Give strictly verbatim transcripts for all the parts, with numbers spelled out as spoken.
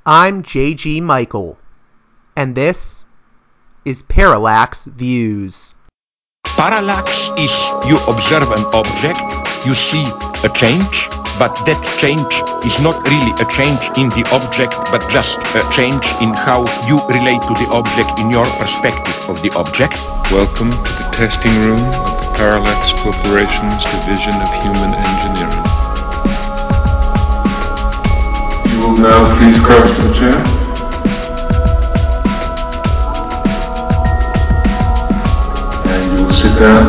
I'm J G Michael, and this is Parallax Views. Parallax is you observe an object, you see a change, but that change is not really a change in the object, but just a change in how you relate to the object in your perspective of the object. Welcome to the testing room of the Parallax Corporation's Division of Human Engineering. You will now please cross to the chair. And you will sit down.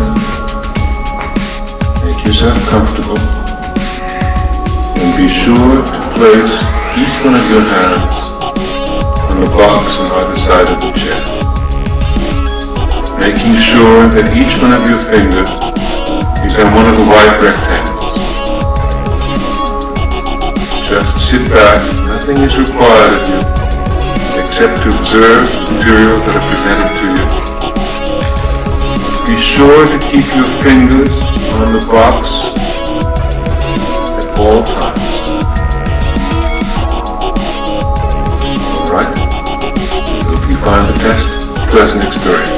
Make yourself comfortable. And be sure to place each one of your hands on the box on either side of the chair. Making sure that each one of your fingers is on one of the white rectangles. Just sit back, nothing is required of you except to observe the materials that are presented to you. Be sure to keep your fingers on the box at all times. Alright? Hope you find the test a pleasant experience.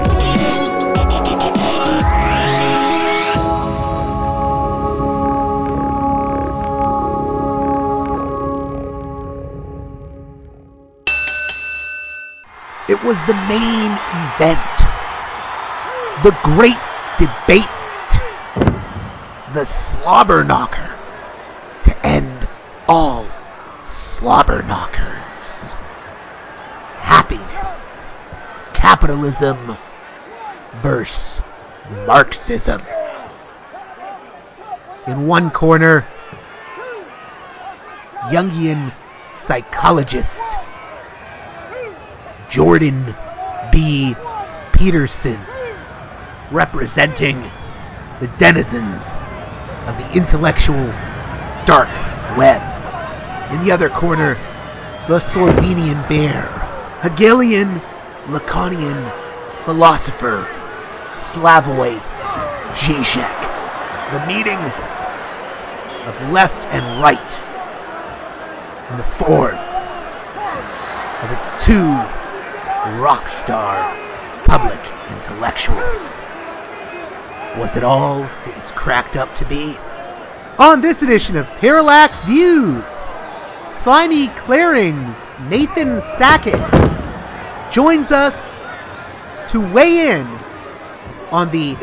It was the main event. The great debate. The slobber knocker. To end all slobber knockers. Happiness. Capitalism versus Marxism. In one corner, Jungian psychologist Jordan B. Peterson, representing the denizens of the intellectual dark web. In the other corner, the Sorvinian bear, Hegelian Lacanian philosopher Slavoj Žižek. The meeting of left and right in the form of its two rock star public intellectuals. Was it all it was cracked up to be? On this edition of Parallax Views, Slimy Clearing's Nathan Sackett joins us to weigh in on the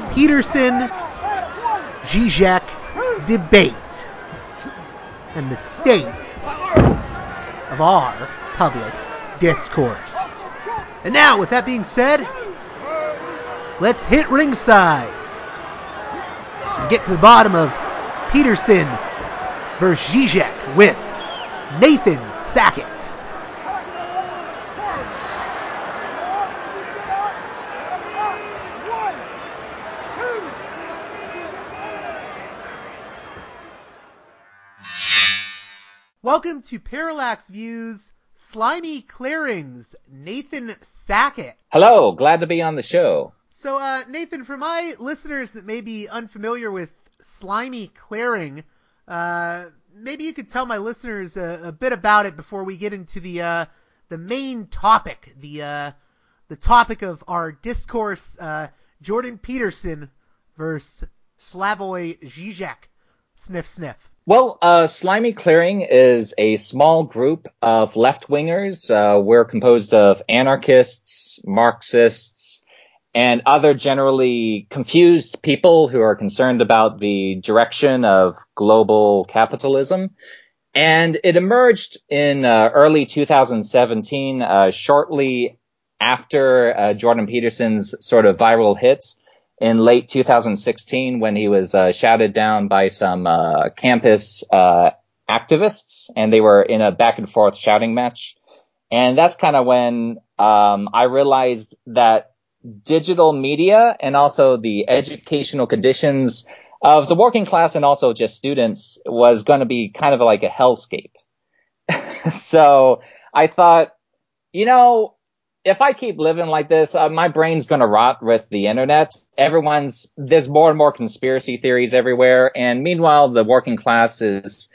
Peterson-Žižek debate and the state of our public discourse. And now, with that being said, let's hit ringside and get to the bottom of Peterson versus Žižek with Nathan Sackett. Welcome to Parallax Views, Slimy Clearings, Nathan Sackett. Hello, glad to be on the show. So, uh, Nathan, for my listeners that may be unfamiliar with Slimy Clearing, uh, maybe you could tell my listeners a, a bit about it before we get into the uh, the main topic, the uh, the topic of our discourse, uh, Jordan Peterson versus Slavoj Žižek. Sniff, sniff. Well, uh, Slimy Clearing is a small group of left-wingers. Uh, we're composed of anarchists, Marxists, and other generally confused people who are concerned about the direction of global capitalism. And it emerged in uh, early two thousand seventeen, uh, shortly after uh, Jordan Peterson's sort of viral hit in late two thousand sixteen, when he was uh, shouted down by some uh, campus uh, activists, and they were in a back and forth shouting match. And that's kind of when um, I realized that digital media and also the educational conditions of the working class and also just students was going to be kind of like a hellscape. So I thought, you know, if I keep living like this, uh, my brain's going to rot with the internet. Everyone's, there's more and more conspiracy theories everywhere. And meanwhile, the working class is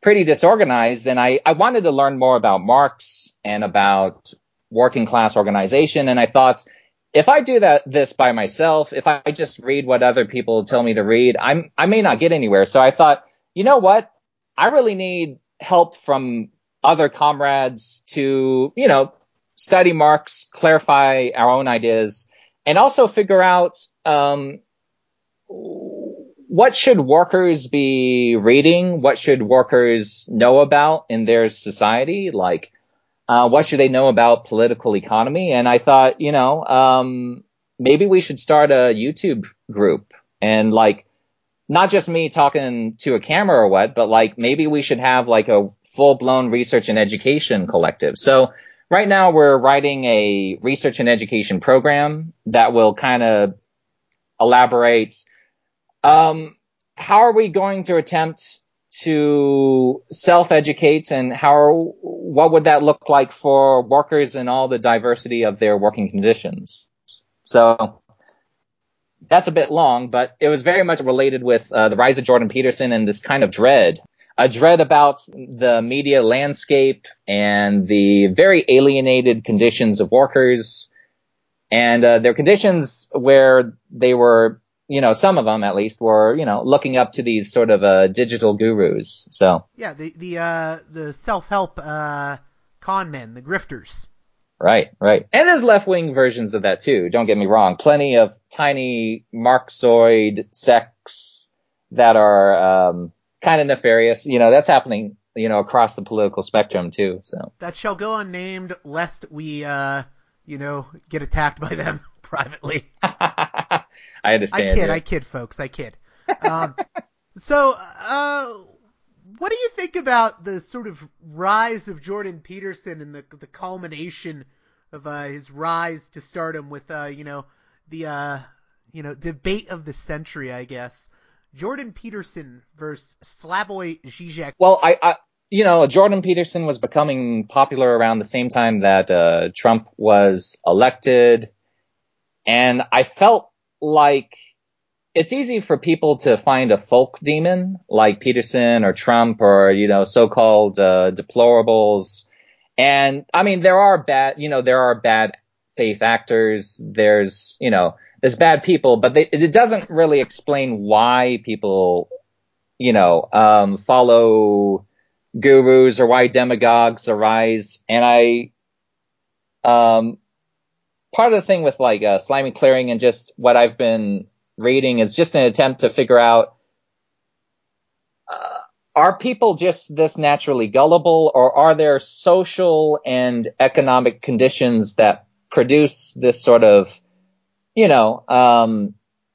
pretty disorganized, and I, I wanted to learn more about Marx and about working class organization. And I thought, if I do that this by myself, if I just read what other people tell me to read, I'm I may not get anywhere. So I thought, you know what? I really need help from other comrades to, you know, study Marx, clarify our own ideas, and also figure out um, what should workers be reading? What should workers know about in their society? Like, uh, what should they know about political economy? And I thought, you know, um, maybe we should start a YouTube group, and like, not just me talking to a camera or what, but like maybe we should have like a full-blown research and education collective. So right now we're writing a research and education program that will kind of elaborate um, how are we going to attempt to self-educate, and how what would that look like for workers and all the diversity of their working conditions. So that's a bit long, but it was very much related with uh, the rise of Jordan Peterson and this kind of dread, a dread about the media landscape and the very alienated conditions of workers, and uh, their conditions where they were, you know, some of them at least were, you know, looking up to these sort of uh, digital gurus. So yeah, the the uh, the self-help uh, con men, the grifters. Right, right. And there's left-wing versions of that too, don't get me wrong. Plenty of tiny Marxoid sects that are um, kind of nefarious. You know, that's happening, you know, across the political spectrum too. So that shall go unnamed, lest we, uh, you know, get attacked by them privately. I understand. I kid, yeah. I kid, folks, I kid. Um, so, uh, what do you think about the sort of rise of Jordan Peterson and the the culmination of uh, his rise to stardom with, uh, you know, the, uh, you know, debate of the century, I guess. Jordan Peterson versus Slavoj Žižek. Well, I, I, you know, Jordan Peterson was becoming popular around the same time that uh, Trump was elected, and I felt like it's easy for people to find a folk demon like Peterson or Trump or, you know, so-called uh, deplorables. And I mean, there are bad, you know, there are bad faith actors. There's, you know, there's bad people, but they, it doesn't really explain why people, you know, um, follow gurus or why demagogues arise. And I, um, part of the thing with like uh, Slimy Clearing and just what I've been reading is just an attempt to figure out, uh, are people just this naturally gullible, or are there social and economic conditions that produce this sort of, you know, um,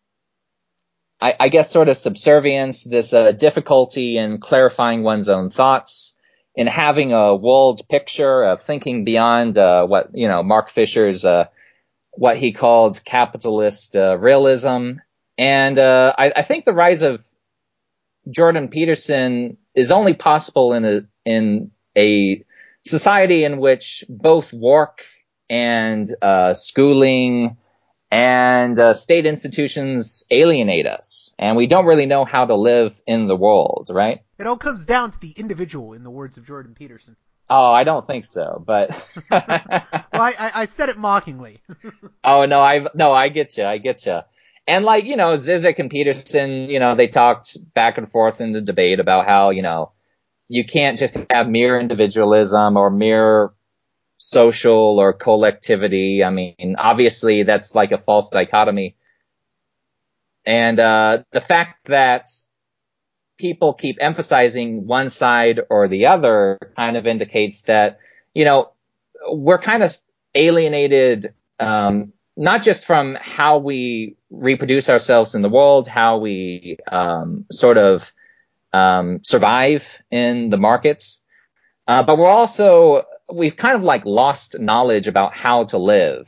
I, I guess sort of subservience, this uh, difficulty in clarifying one's own thoughts, in having a world picture, of thinking beyond uh, what, you know, Mark Fisher's, uh, what he called capitalist uh, realism. And uh, I, I think the rise of Jordan Peterson is only possible in a in a society in which both work and uh, schooling and uh, state institutions alienate us, and we don't really know how to live in the world, right? It all comes down to the individual, in the words of Jordan Peterson. Oh, I don't think so, but well, I, I, I said it mockingly. oh no, I no, I get you, I get you. And like, you know, Zizek and Peterson, you know, they talked back and forth in the debate about how, you know, you can't just have mere individualism or mere social or collectivity. I mean, obviously that's like a false dichotomy. And uh, the fact that people keep emphasizing one side or the other kind of indicates that, you know, we're kind of alienated, um, not just from how we reproduce ourselves in the world, how we um, sort of um, survive in the markets, uh, but we're also, we've kind of like lost knowledge about how to live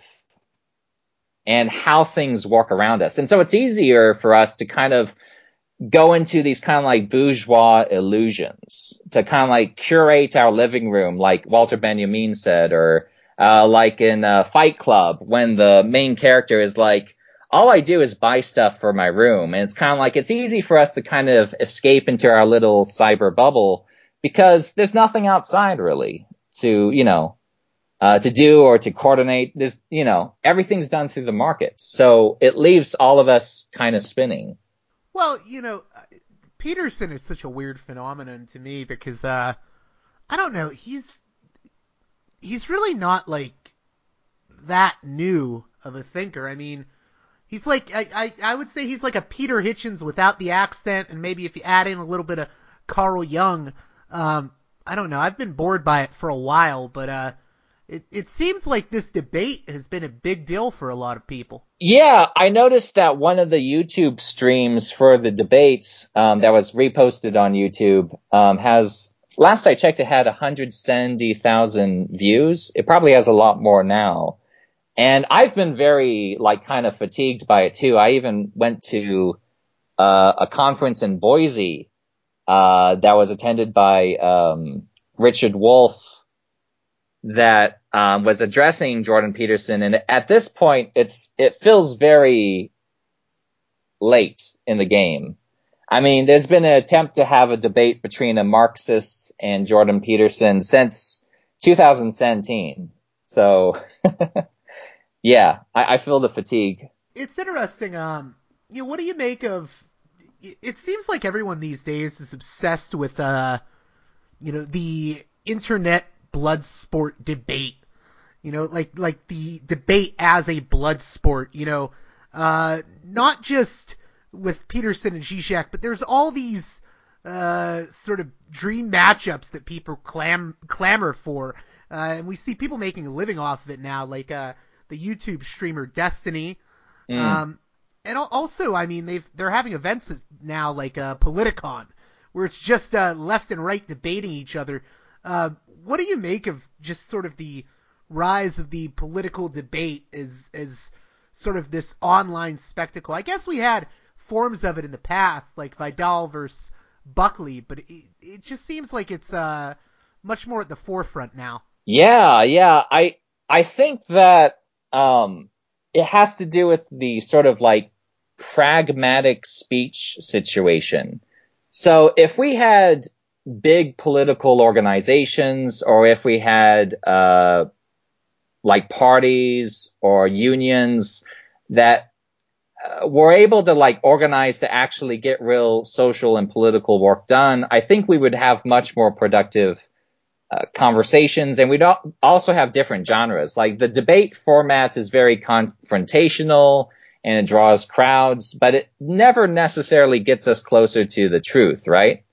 and how things work around us. And so it's easier for us to kind of go into these kind of like bourgeois illusions, to kind of like curate our living room, like Walter Benjamin said, or uh, like in uh, Fight Club, when the main character is like, all I do is buy stuff for my room. And it's kind of like, it's easy for us to kind of escape into our little cyber bubble because there's nothing outside really to, you know, uh, to do or to coordinate. There's, you know, everything's done through the market. So it leaves all of us kind of spinning. Well, you know, Peterson is such a weird phenomenon to me because, uh, I don't know, he's, he's really not like that new of a thinker. I mean, he's like, I, I, I would say he's like a Peter Hitchens without the accent, and maybe if you add in a little bit of Carl Jung, um, I don't know, I've been bored by it for a while, but, uh, it, it seems like this debate has been a big deal for a lot of people. Yeah, I noticed that one of the YouTube streams for the debates um, that was reposted on YouTube um, has, last I checked, it had one hundred seventy thousand views. It probably has a lot more now. And I've been very, like, kind of fatigued by it, too. I even went to uh, a conference in Boise uh, that was attended by um, Richard Wolff, that um, was addressing Jordan Peterson, and at this point, it's it feels very late in the game. I mean, there's been an attempt to have a debate between a Marxist and Jordan Peterson since two thousand seventeen. So, yeah, I, I feel the fatigue. It's interesting. Um, you know, what do you make of? It seems like everyone these days is obsessed with, uh, you know, the internet blood sport debate, you know, like, like the debate as a blood sport, you know, uh, not just with Peterson and Zizek, but there's all these, uh, sort of dream matchups that people clam, clamor for. Uh, and we see people making a living off of it now, like, uh, the YouTube streamer Destiny. Mm. Um, and also, I mean, they've, they're having events now like, uh, Politicon, where it's just, uh, left and right debating each other. Uh, what do you make of just sort of the rise of the political debate as as sort of this online spectacle? I guess we had forms of it in the past, like Vidal versus Buckley, but it, it just seems like it's uh, much more at the forefront now. Yeah, yeah. I I think that um, it has to do with the sort of like pragmatic speech situation. So if we had big political organizations, or if we had uh, like parties or unions that uh, were able to like organize to actually get real social and political work done, I think we would have much more productive uh, conversations, and we'd also have different genres. Like the debate format is very confrontational and it draws crowds, but it never necessarily gets us closer to the truth, right?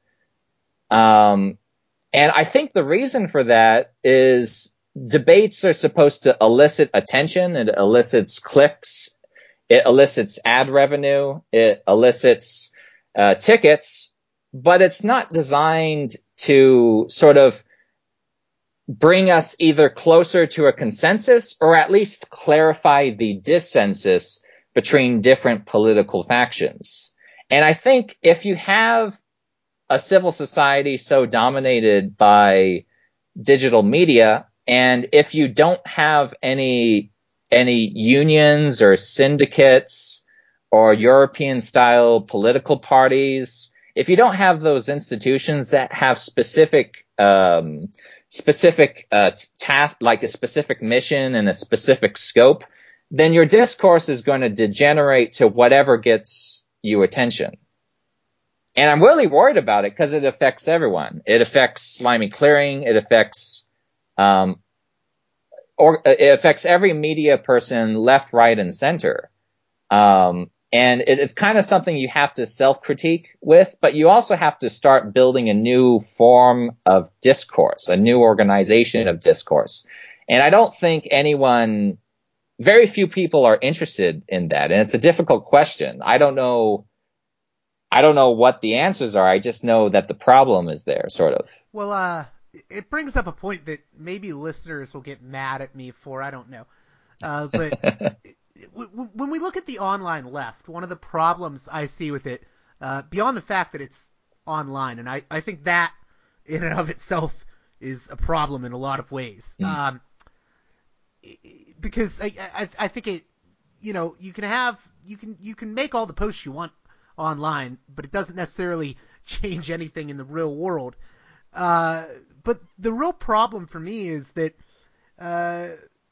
Um, and I think the reason for that is debates are supposed to elicit attention. It elicits clicks. It elicits ad revenue. It elicits uh, tickets, but it's not designed to sort of bring us either closer to a consensus or at least clarify the dissensus between different political factions. And I think if you have a civil society so dominated by digital media, and if you don't have any any unions or syndicates or European-style political parties, if you don't have those institutions that have specific um, specific uh, task, like a specific mission and a specific scope, then your discourse is going to degenerate to whatever gets you attention. And I'm really worried about it because it affects everyone. It affects Slimy Clearing. It affects, um, or it affects every media person, left, right, and center. Um, and it, it's kind of something you have to self-critique with, but you also have to start building a new form of discourse, a new organization of discourse. And I don't think anyone, very few people are interested in that. And it's a difficult question. I don't know. I don't know what the answers are. I just know that the problem is there, sort of. Well, uh, it brings up a point that maybe listeners will get mad at me for. I don't know. Uh, but when we look at the online left, one of the problems I see with it, uh, beyond the fact that it's online, and I, I think that in and of itself is a problem in a lot of ways. Mm. Um, because I, I, I think it, you know, you can have, you can, you can make all the posts you want online, but it doesn't necessarily change anything in the real world. Uh, but the real problem for me is that uh,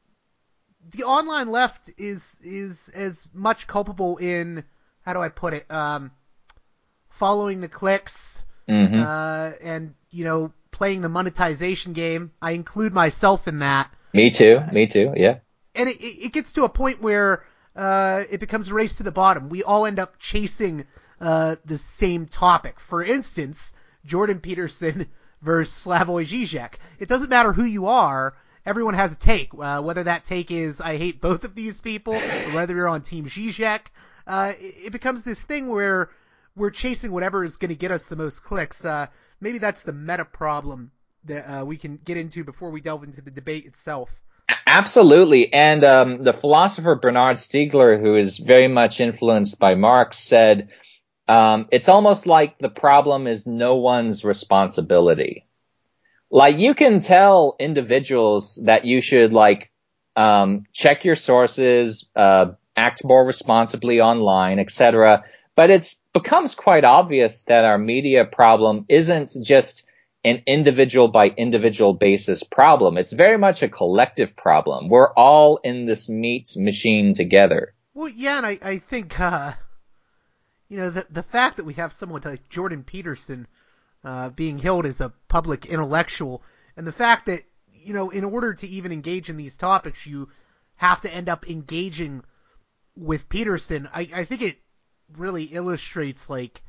the online left is is as much culpable in, how do I put it, um, following the clicks, mm-hmm. uh, and, you know, playing the monetization game. I include myself in that. Me too. Me too. Yeah. And it, it gets to a point where uh, it becomes a race to the bottom. We all end up chasing uh, the same topic. For instance, Jordan Peterson versus Slavoj Žižek. It doesn't matter who you are. Everyone has a take. Uh, whether that take is I hate both of these people, or whether you're on Team Žižek, uh, it, it becomes this thing where we're chasing whatever is going to get us the most clicks. Uh, maybe that's the meta problem that uh, we can get into before we delve into the debate itself. Absolutely. And um, the philosopher Bernard Stiegler, who is very much influenced by Marx, said um, it's almost like the problem is no one's responsibility. Like, you can tell individuals that you should, like, um, check your sources, uh, act more responsibly online, et cetera. But it becomes quite obvious that our media problem isn't just an individual by individual basis problem. It's very much a collective problem. We're all in this meat machine together. Well, yeah, and I, I think, uh, you know, the the fact that we have someone like Jordan Peterson uh, being hailed as a public intellectual, and the fact that, you know, in order to even engage in these topics, you have to end up engaging with Peterson, I, I think it really illustrates, like,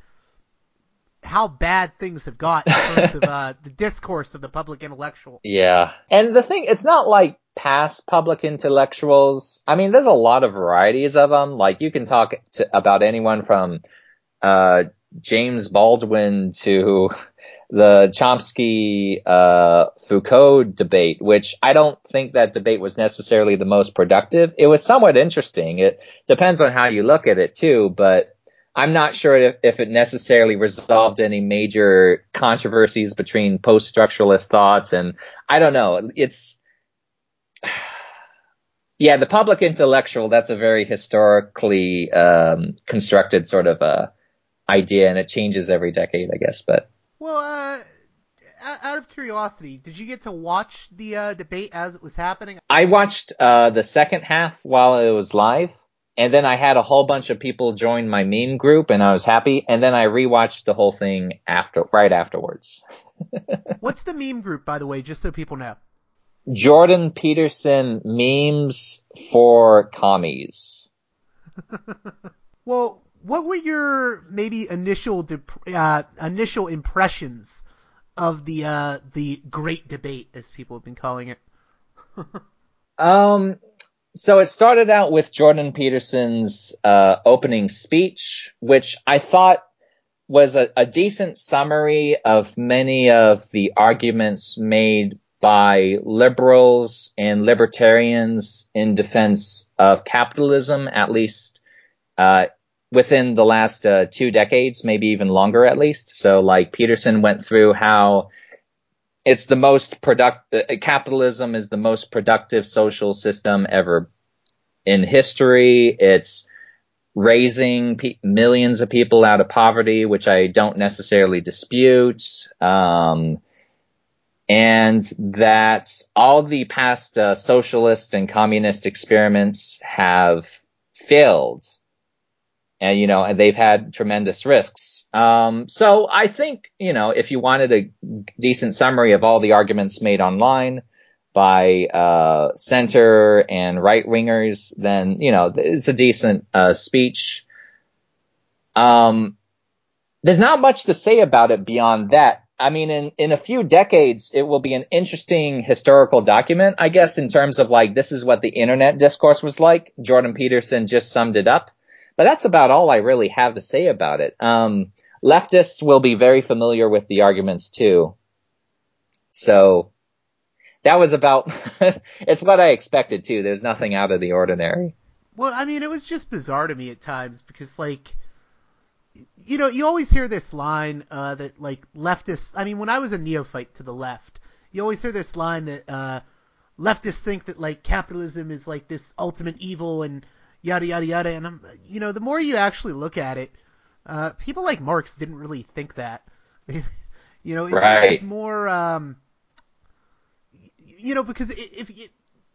how bad things have got in terms of uh, the discourse of the public intellectual. Yeah. And the thing, it's not like past public intellectuals. I mean, there's a lot of varieties of them. Like, you can talk to, about anyone from uh, James Baldwin to the Chomsky uh, Foucault debate, which I don't think that debate was necessarily the most productive. It was somewhat interesting. It depends on how you look at it, too, but I'm not sure if, if it necessarily resolved any major controversies between post-structuralist thoughts, and I don't know. It's, yeah, the public intellectual, that's a very historically um, constructed sort of uh, idea, and it changes every decade, I guess. But well, uh, out of curiosity, did you get to watch the uh, debate as it was happening? I watched uh, the second half while it was live. And then I had a whole bunch of people join my meme group, and I was happy. And then I rewatched the whole thing after, right afterwards. What's the meme group, by the way, just so people know? Jordan Peterson Memes for Commies. Well, what were your maybe initial de- uh, initial impressions of the uh, the great debate, as people have been calling it? um. So it started out with Jordan Peterson's uh, opening speech, which I thought was a, a decent summary of many of the arguments made by liberals and libertarians in defense of capitalism, at least uh, within the last uh, two decades, maybe even longer at least. So, like, Peterson went through how it's the most productive, capitalism is the most productive social system ever in history. It's raising pe- millions of people out of poverty, which I don't necessarily dispute. Um, and that all the past uh, socialist and communist experiments have failed. And, you know, they've had tremendous risks. Um, so I think, you know, if you wanted a decent summary of all the arguments made online by uh, center and right wingers, then, you know, it's a decent uh, speech. Um, there's not much to say about it beyond that. I mean, in, in a few decades, it will be an interesting historical document, I guess, in terms of, like, this is what the internet discourse was like. Jordan Peterson just summed it up. But that's about all I really have to say about it. Um, leftists will be very familiar with the arguments too. So that was about, it's what I expected too. There's nothing out of the ordinary. Well, I mean, it was just bizarre to me at times because, like, you know, you always hear this line uh, that, like, leftists, I mean, when I was a neophyte to the left, you always hear this line that uh, leftists think that, like, capitalism is, like, this ultimate evil and yada, yada, yada. And, I'm, you know, the more you actually look at it, uh, people like Marx didn't really think that. You know, it, right. it's more, um, you know, because if if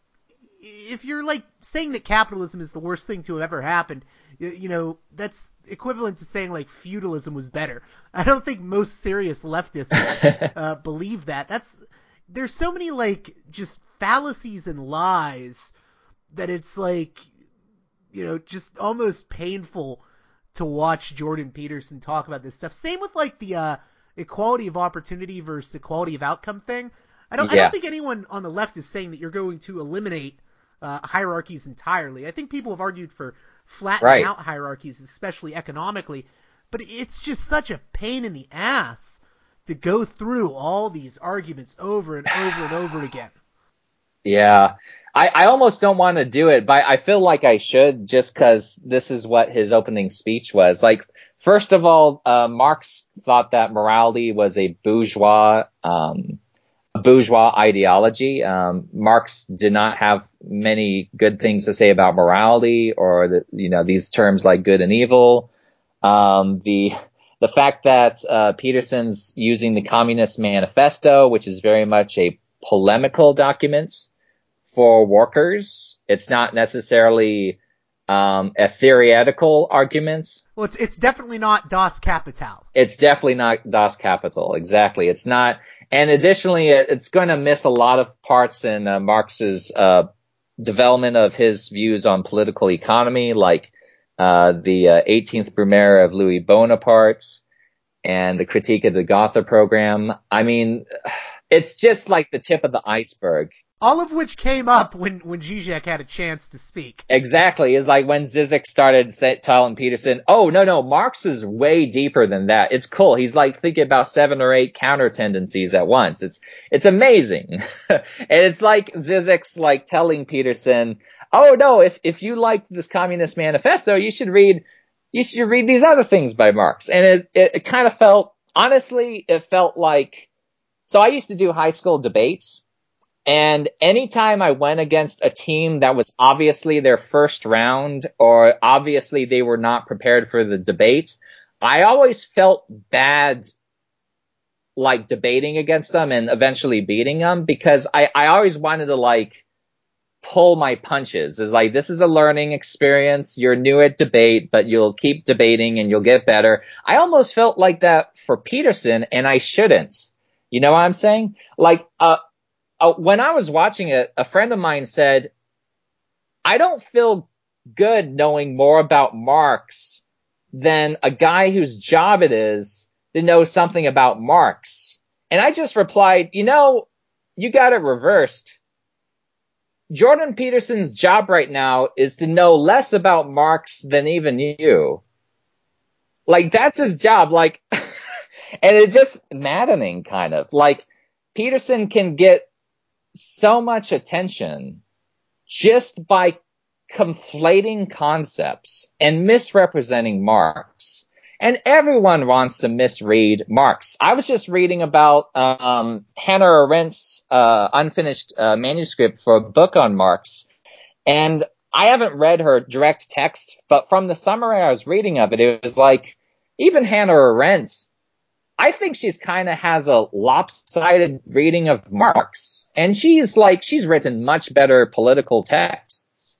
if you're like saying that capitalism is the worst thing to have ever happened, you know, that's equivalent to saying like feudalism was better. I don't think most serious leftists uh, believe that. That's there's so many like just fallacies and lies that it's like, you know, just almost painful to watch Jordan Peterson talk about this stuff. Same with like the uh, equality of opportunity versus equality of outcome thing. I don't. Yeah. I don't think anyone on the left is saying that you're going to eliminate uh, hierarchies entirely. I think people have argued for flattening right. out hierarchies, especially economically. But it's just such a pain in the ass to go through all these arguments over and over and over again. Yeah. I, I almost don't want to do it, but I feel like I should just because this is what his opening speech was. Like, first of all, uh, Marx thought that morality was a bourgeois, um, a bourgeois ideology. Um, Marx did not have many good things to say about morality or the, you know, these terms like good and evil. Um, the, the fact that, uh, Peterson's using the Communist Manifesto, which is very much a polemical document for workers. It's not necessarily um, a theoretical argument. Well, it's it's definitely not Das Kapital. It's definitely not Das Kapital. Exactly. It's not. And additionally, it's going to miss a lot of parts in uh, Marx's uh, development of his views on political economy, like uh, the uh, eighteenth Brumaire of Louis Bonaparte and the critique of the Gotha program. I mean, it's just like the tip of the iceberg. All of which came up when, when Zizek had a chance to speak. Exactly. It's like when Zizek started say, telling Peterson, oh, no, no, Marx is way deeper than that. It's cool. He's like thinking about seven or eight counter tendencies at once. It's, it's amazing. And it's like Zizek's like telling Peterson, oh, no, if, if you liked this Communist Manifesto, you should read, you should read these other things by Marx. And it, it, it kind of felt, honestly, it felt like, so I used to do high school debates. And anytime I went against a team that was obviously their first round or obviously they were not prepared for the debate, I always felt bad like debating against them and eventually beating them because I, I always wanted to like pull my punches. It's like, this is a learning experience. You're new at debate, but you'll keep debating and you'll get better. I almost felt like that for Peterson and I shouldn't. You know what I'm saying? Like, uh, Uh, when I was watching it, a friend of mine said, I don't feel good knowing more about Marx than a guy whose job it is to know something about Marx. And I just replied, you know, you got it reversed. Jordan Peterson's job right now is to know less about Marx than even you. Like, that's his job. Like, and it's just maddening, kind of. Like, Peterson can get so much attention just by conflating concepts and misrepresenting Marx. And everyone wants to misread Marx. I was just reading about um, Hannah Arendt's uh, unfinished uh, manuscript for a book on Marx. And I haven't read her direct text, but from the summary I was reading of it, it was like, even Hannah Arendt, I think she's kind of has a lopsided reading of Marx. And she's like, she's written much better political texts.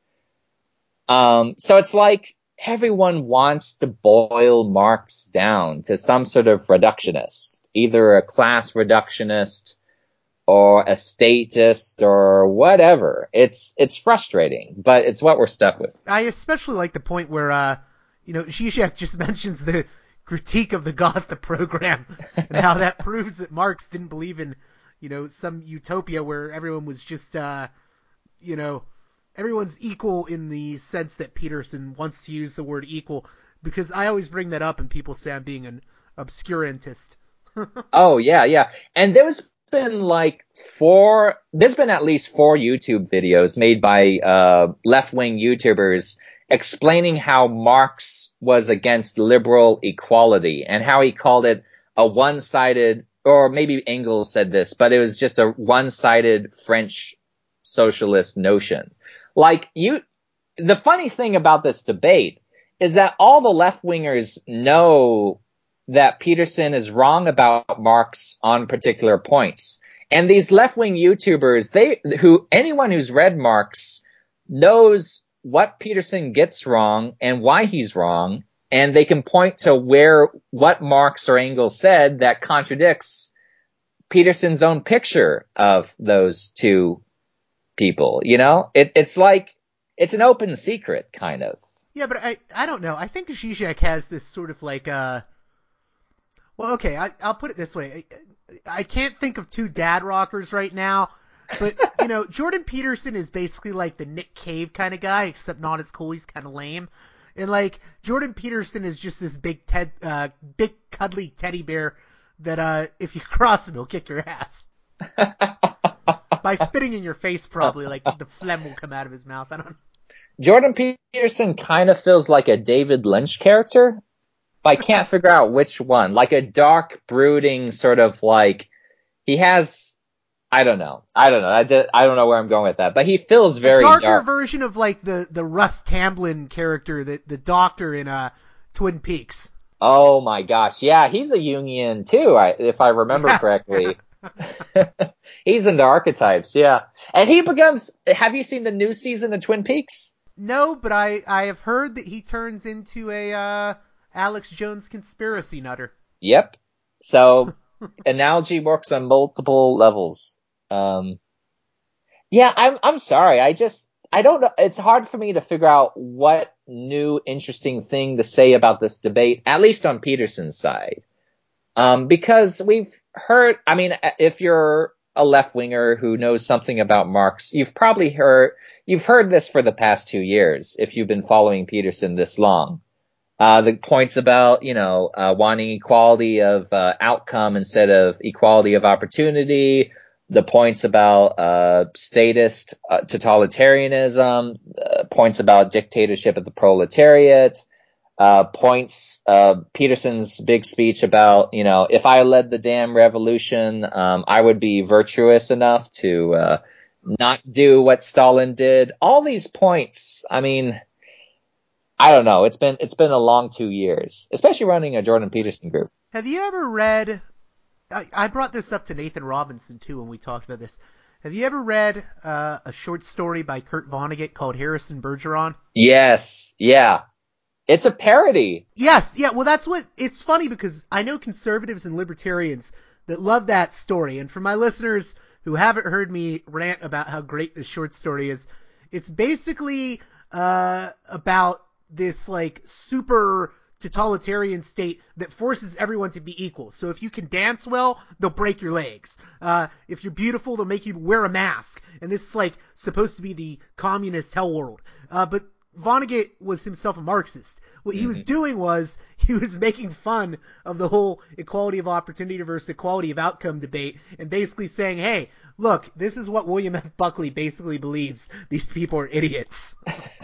Um, so it's like everyone wants to boil Marx down to some sort of reductionist, either a class reductionist or a statist or whatever. It's, it's frustrating, but it's what we're stuck with. I especially like the point where, uh, you know, Zizek just mentions the critique of the Gotha program and how that proves that Marx didn't believe in, you know, some utopia where everyone was just, uh, you know, everyone's equal in the sense that Peterson wants to use the word equal, because I always bring that up and people say I'm being an obscurantist. Oh, yeah, yeah. And there's been like four, there's been at least four YouTube videos made by uh, left-wing YouTubers explaining how Marx was against liberal equality and how he called it a one-sided, or maybe Engels said this, but it was just a one-sided French socialist notion. Like, you, the funny thing about this debate is that all the left-wingers know that Peterson is wrong about Marx on particular points. And these left-wing YouTubers, they who anyone who's read Marx knows what Peterson gets wrong and why he's wrong, and they can point to where what Marx or Engels said that contradicts Peterson's own picture of those two people. You know, it, it's like it's an open secret, kind of. Yeah, but I I don't know. I think Zizek has this sort of like uh. Well, okay, I, I'll put it this way. I, I can't think of two dad rockers right now, but, you know, Jordan Peterson is basically like the Nick Cave kind of guy, except not as cool. He's kind of lame. And, like, Jordan Peterson is just this big, ted, uh, big cuddly teddy bear that, uh, if you cross him, he'll kick your ass. By spitting in your face, probably. Like, the phlegm will come out of his mouth. I don't know. Jordan Peterson kind of feels like a David Lynch character. I can't figure out which one. Like a dark, brooding sort of like he has. I don't know. I don't know. I, did, I don't know where I'm going with that. But he feels very a darker dark. version of like the the Russ Tamblyn character, the the doctor in uh Twin Peaks. Oh my gosh, yeah, he's a Jungian too. I, if I remember yeah. correctly. He's into archetypes, yeah. And he becomes. Have you seen the new season of Twin Peaks? No, but I I have heard that he turns into a. Uh, Alex Jones conspiracy nutter. Yep. So analogy works on multiple levels. Um, yeah, I'm I'm sorry. I just I don't know. It's hard for me to figure out what new interesting thing to say about this debate, at least on Peterson's side, um, because we've heard. I mean, if you're a left winger who knows something about Marx, you've probably heard you've heard this for the past two years if you've been following Peterson this long. Uh, the points about, you know, uh, wanting equality of uh, outcome instead of equality of opportunity, the points about uh, statist uh, totalitarianism, uh, points about dictatorship of the proletariat, uh, points, uh, Peterson's big speech about, you know, if I led the damn revolution, um, I would be virtuous enough to uh, not do what Stalin did. All these points, I mean... I don't know. It's been it's been a long two years, especially running a Jordan Peterson group. Have you ever read? I, I brought this up to Nathan Robinson too when we talked about this. Have you ever read uh, a short story by Kurt Vonnegut called Harrison Bergeron? Yes. Yeah. It's a parody. Yes. Yeah. Well, that's what. It's funny because I know conservatives and libertarians that love that story, and for my listeners who haven't heard me rant about how great this short story is, it's basically uh, about this like super totalitarian state that forces everyone to be equal. So if you can dance well, they'll break your legs. Uh, if you're beautiful, they'll make you wear a mask. And this is like supposed to be the communist hell world. Uh, but Vonnegut was himself a Marxist. What he mm-hmm. was doing was he was making fun of the whole equality of opportunity versus equality of outcome debate and basically saying, hey, look, this is what William F. Buckley basically believes. These people are idiots.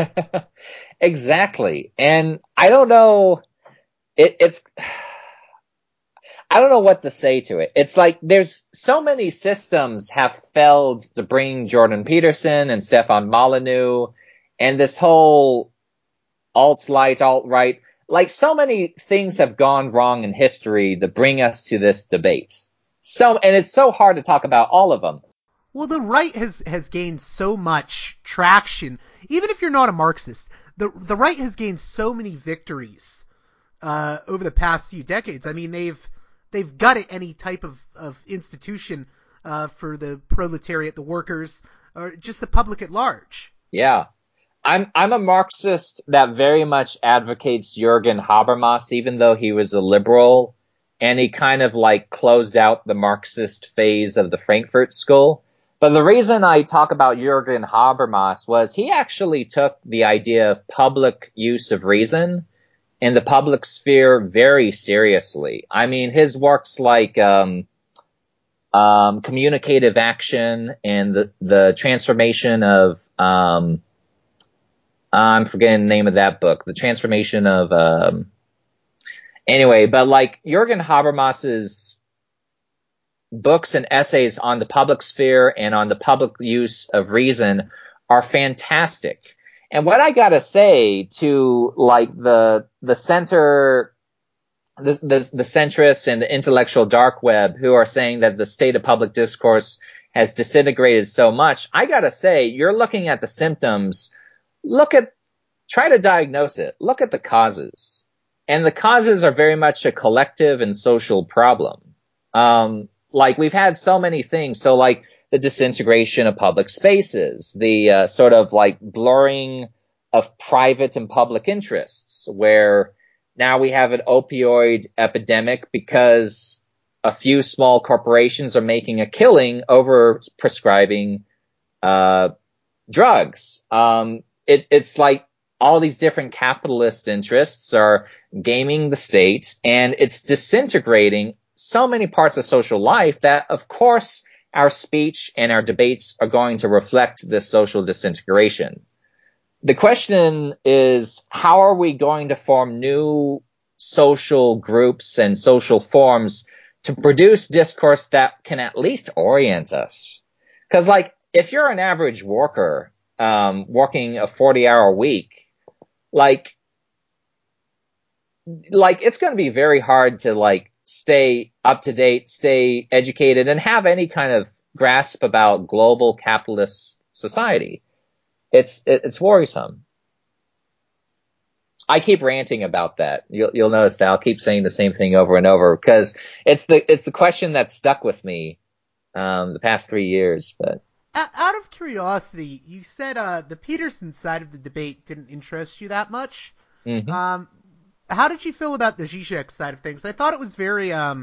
Exactly. And I don't know, it, it's, I don't know what to say to it. It's like there's so many systems have failed to bring Jordan Peterson and Stefan Molyneux and this whole alt-light, alt-right. Like so many things have gone wrong in history to bring us to this debate. So, and it's so hard to talk about all of them. Well, the right has, has gained so much traction. Even if you're not a Marxist, the the right has gained so many victories uh, over the past few decades. I mean, they've they've gutted any type of, of institution uh, for the proletariat, the workers, or just the public at large. Yeah. I'm I'm a Marxist that very much advocates Jürgen Habermas, even though he was a liberal, and he kind of like closed out the Marxist phase of the Frankfurt School. But the reason I talk about Jürgen Habermas was he actually took the idea of public use of reason in the public sphere very seriously. I mean, his works like um, um, communicative action and the, the transformation of um, I'm forgetting the name of that book. The transformation of um, anyway, but like Jürgen Habermas's books and essays on the public sphere and on the public use of reason are fantastic. And what I gotta say to like the the center the, the, the centrists and the intellectual dark web who are saying that the state of public discourse has disintegrated so much. I gotta say, you're looking at the symptoms. Look at, try to diagnose it. Look at the causes. And the causes are very much a collective and social problem. Um, like we've had so many things. So like the disintegration of public spaces, the uh, sort of like blurring of private and public interests, where now we have an opioid epidemic because a few small corporations are making a killing over prescribing uh, drugs. Um, it, it's like all these different capitalist interests are gaming the state, and it's disintegrating so many parts of social life that, of course, our speech and our debates are going to reflect this social disintegration. The question is, how are we going to form new social groups and social forms to produce discourse that can at least orient us? Because, like, if you're an average worker, um, working a forty hour week, like, like, it's going to be very hard to, like, stay up to date, stay educated, and have any kind of grasp about global capitalist society. It's, it's worrisome. I keep ranting about that. You'll, you'll notice that I'll keep saying the same thing over and over because it's the, it's the question that stuck with me, um, the past three years, but. Out of curiosity, you said, uh, the Peterson side of the debate didn't interest you that much. Mm-hmm. Um, how did you feel about the Zizek side of things? I thought it was very, um,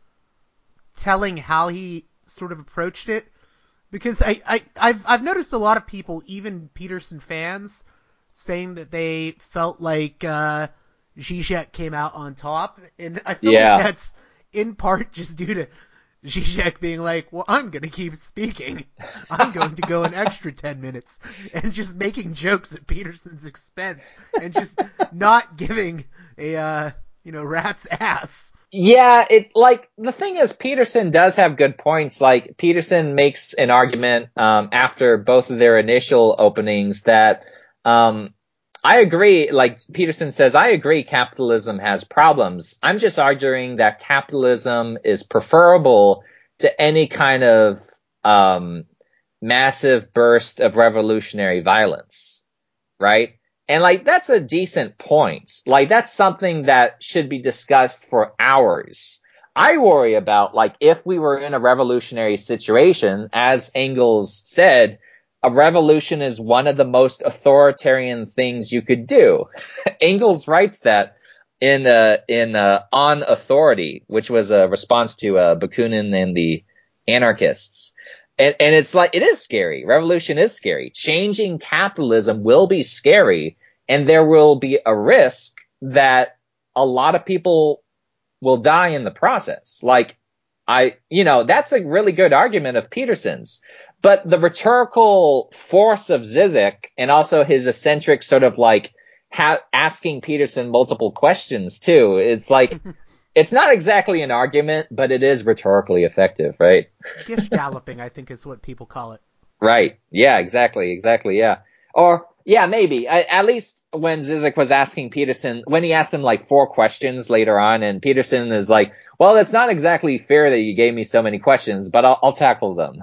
telling how he sort of approached it. Because I, I, I've, I've noticed a lot of people, even Peterson fans, saying that they felt like, uh, Zizek came out on top. And I feel Yeah. like that's in part just due to Zizek being like, well, I'm going to keep speaking. I'm going to go an extra ten minutes. And just making jokes at Peterson's expense. And just not giving a, uh, you know, rat's ass. Yeah, it's like, the thing is, Peterson does have good points. Like, Peterson makes an argument, um, after both of their initial openings that, um, I agree, like Peterson says, I agree capitalism has problems. I'm just arguing that capitalism is preferable to any kind of, um, massive burst of revolutionary violence, right? And, like, that's a decent point. Like, that's something that should be discussed for hours. I worry about, like, if we were in a revolutionary situation, as Engels said, a revolution is one of the most authoritarian things you could do. Engels writes that in, uh, in, uh, On Authority, which was a response to, uh, Bakunin and the anarchists. And, and it's like, it is scary. Revolution is scary. Changing capitalism will be scary, and there will be a risk that a lot of people will die in the process. Like, I, you know, that's a really good argument of Peterson's. But the rhetorical force of Zizek, and also his eccentric sort of like ha- asking Peterson multiple questions too, it's like, it's not exactly an argument, but it is rhetorically effective, right? Gish galloping, I think is what people call it. Right. Yeah, exactly. Exactly. Yeah. Or, yeah, maybe. I, at least when Zizek was asking Peterson, when he asked him like four questions later on, and Peterson is like, well, it's not exactly fair that you gave me so many questions, but I'll, I'll tackle them.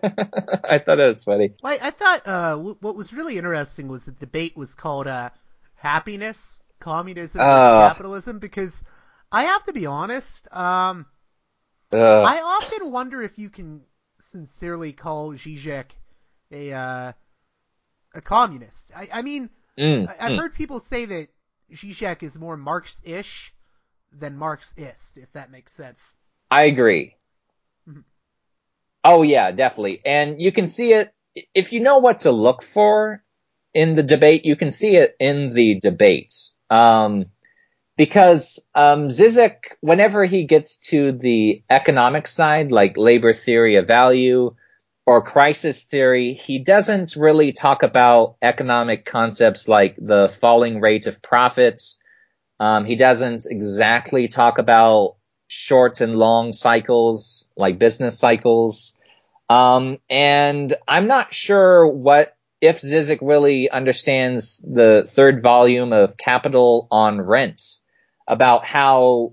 I thought it was funny. Well, I thought uh, w- what was really interesting was the debate was called uh, Happiness, Communism versus Uh, Capitalism, because I have to be honest, um, uh, I often wonder if you can sincerely call Zizek a uh, a communist. I, I mean, mm, I, I've mm. heard people say that Zizek is more Marx-ish than Marxist, if that makes sense. I agree. Mhm. Oh, yeah, definitely. And you can see it, if you know what to look for in the debate, you can see it in the debate. Um, because um, Zizek, whenever he gets to the economic side, like labor theory of value or crisis theory, he doesn't really talk about economic concepts like the falling rate of profits. Um, he doesn't exactly talk about short and long cycles, like business cycles. Um, and I'm not sure what, if Zizek really understands the third volume of Capital on Rent, about how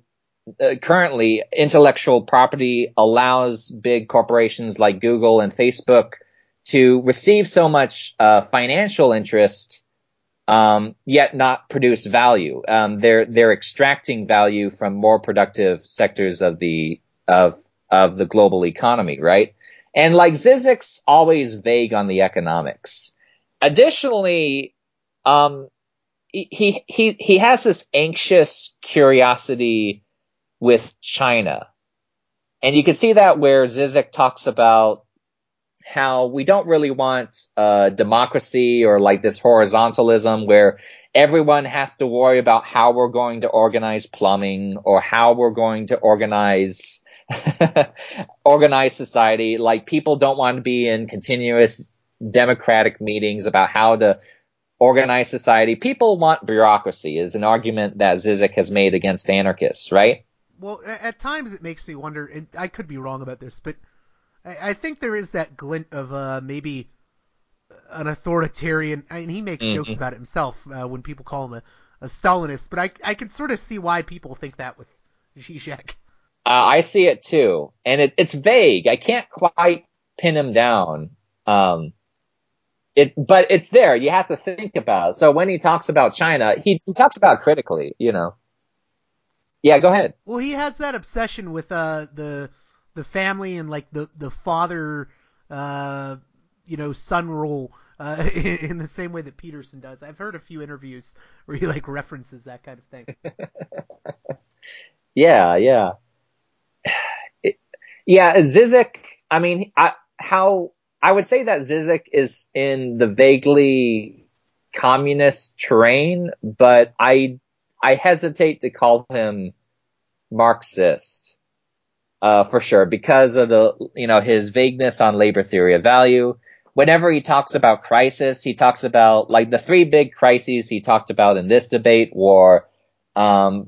uh, currently intellectual property allows big corporations like Google and Facebook to receive so much uh, financial interest, um, yet not produce value. Um, they're they're extracting value from more productive sectors of the of of the global economy, right? And like Zizek's always vague on the economics. Additionally, um, he he he has this anxious curiosity with China, and you can see that where Zizek talks about how we don't really want uh, democracy or like this horizontalism where everyone has to worry about how we're going to organize plumbing or how we're going to organize organize society. Like people don't want to be in continuous democratic meetings about how to organize society. People want bureaucracy is an argument that Zizek has made against anarchists, right? Well, at times it makes me wonder, and I could be wrong about this, but I think there is that glint of uh, maybe an authoritarian, and he makes mm-hmm. jokes about it himself uh, when people call him a, a Stalinist, but I, I can sort of see why people think that with Zizek. Uh, I see it too, and it, it's vague. I can't quite pin him down. Um, it, but it's there. You have to think about it. So when he talks about China, he, he talks about it critically, you know. Yeah, go ahead. Well, he has that obsession with uh, the the family and like the the father, uh, you know, son role uh, in, in the same way that Peterson does. I've heard a few interviews where he like references that kind of thing. yeah, yeah, it, yeah. Zizek. I mean, I, how I would say that Zizek is in the vaguely communist terrain, but I I hesitate to call him Marxist. Uh, for sure, because of the, you know, his vagueness on labor theory of value. Whenever he talks about crisis, he talks about, like, the three big crises he talked about in this debate were, um,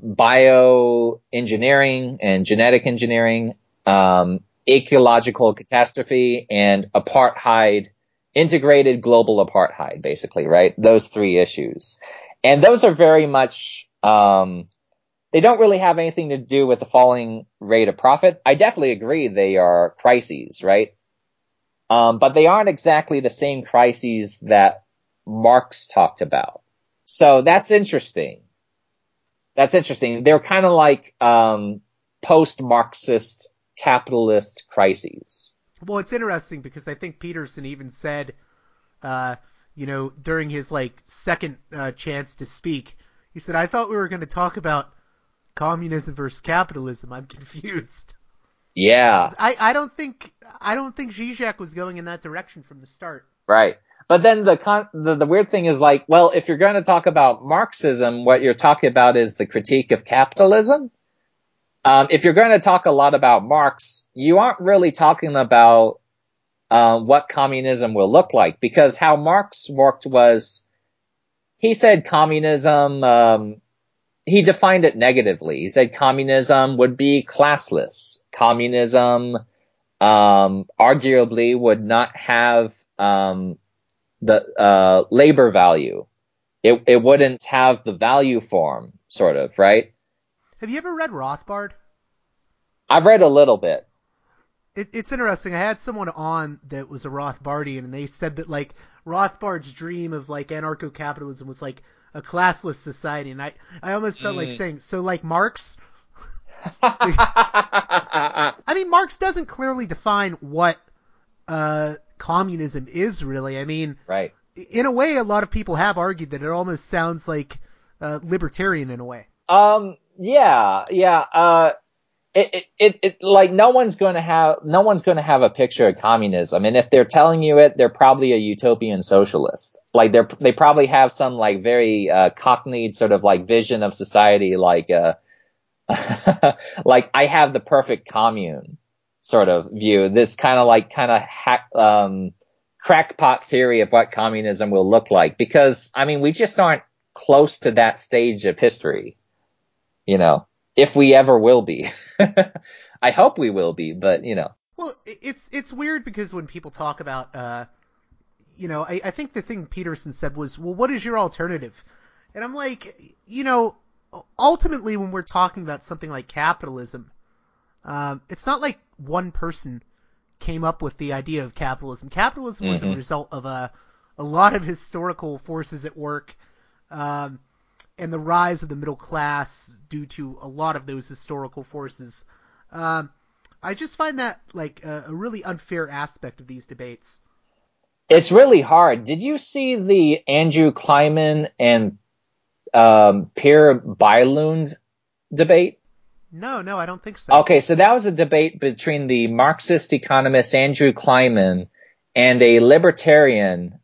bioengineering and genetic engineering, um, ecological catastrophe, and apartheid, integrated global apartheid, basically, right? Those three issues. And those are very much, um, they don't really have anything to do with the falling rate of profit. I definitely agree they are crises, right? Um, but they aren't exactly the same crises that Marx talked about. So that's interesting. That's interesting. They're kind of like um, post-Marxist capitalist crises. Well, it's interesting because I think Peterson even said, uh, you know, during his like second uh, chance to speak, he said, "I thought we were going to talk about communism versus capitalism. I'm confused." Yeah. I, I don't think I don't think Zizek was going in that direction from the start. Right. But then the, con- the the weird thing is like, well, if you're going to talk about Marxism, what you're talking about is the critique of capitalism. Um, if you're going to talk a lot about Marx, you aren't really talking about uh, what communism will look like, because how Marx worked was he said communism. Um, He defined it negatively. He said communism would be classless. Communism, um, arguably would not have, um, the, uh, labor value. It, it wouldn't have the value form, sort of, right? Have you ever read Rothbard? I've read a little bit. It, it's interesting. I had someone on that was a Rothbardian, and they said that, like, Rothbard's dream of, like, anarcho-capitalism was, like, a classless society, and I, I almost felt mm. like saying, so like Marx? I mean, Marx doesn't clearly define what uh, communism is, really. I mean, right. In a way, a lot of people have argued that it almost sounds like uh, libertarian in a way. Um, yeah, yeah. Uh, it, it, it, like no one's going to have, no one's going to have a picture of communism. And if they're telling you it, they're probably a utopian socialist. Like they're, they probably have some like very, uh, cockneyed sort of like vision of society. Like, uh, like I have the perfect commune sort of view. This kind of like kind of hack, um, crackpot theory of what communism will look like. Because I mean, we just aren't close to that stage of history, you know. If we ever will be. I hope we will be, but, you know. Well, it's it's weird because when people talk about, uh, you know, I, I think the thing Peterson said was, well, what is your alternative? And I'm like, you know, ultimately, when we're talking about something like capitalism, um, it's not like one person came up with the idea of capitalism. Capitalism was Mm-hmm. a result of a, a lot of historical forces at work, um, and the rise of the middle class due to a lot of those historical forces. Um, I just find that like a, a really unfair aspect of these debates. It's really hard. Did you see the Andrew Kleiman and um, Per Bylund debate? No, no, I don't think so. Okay, so that was a debate between the Marxist economist Andrew Kleiman and a libertarian,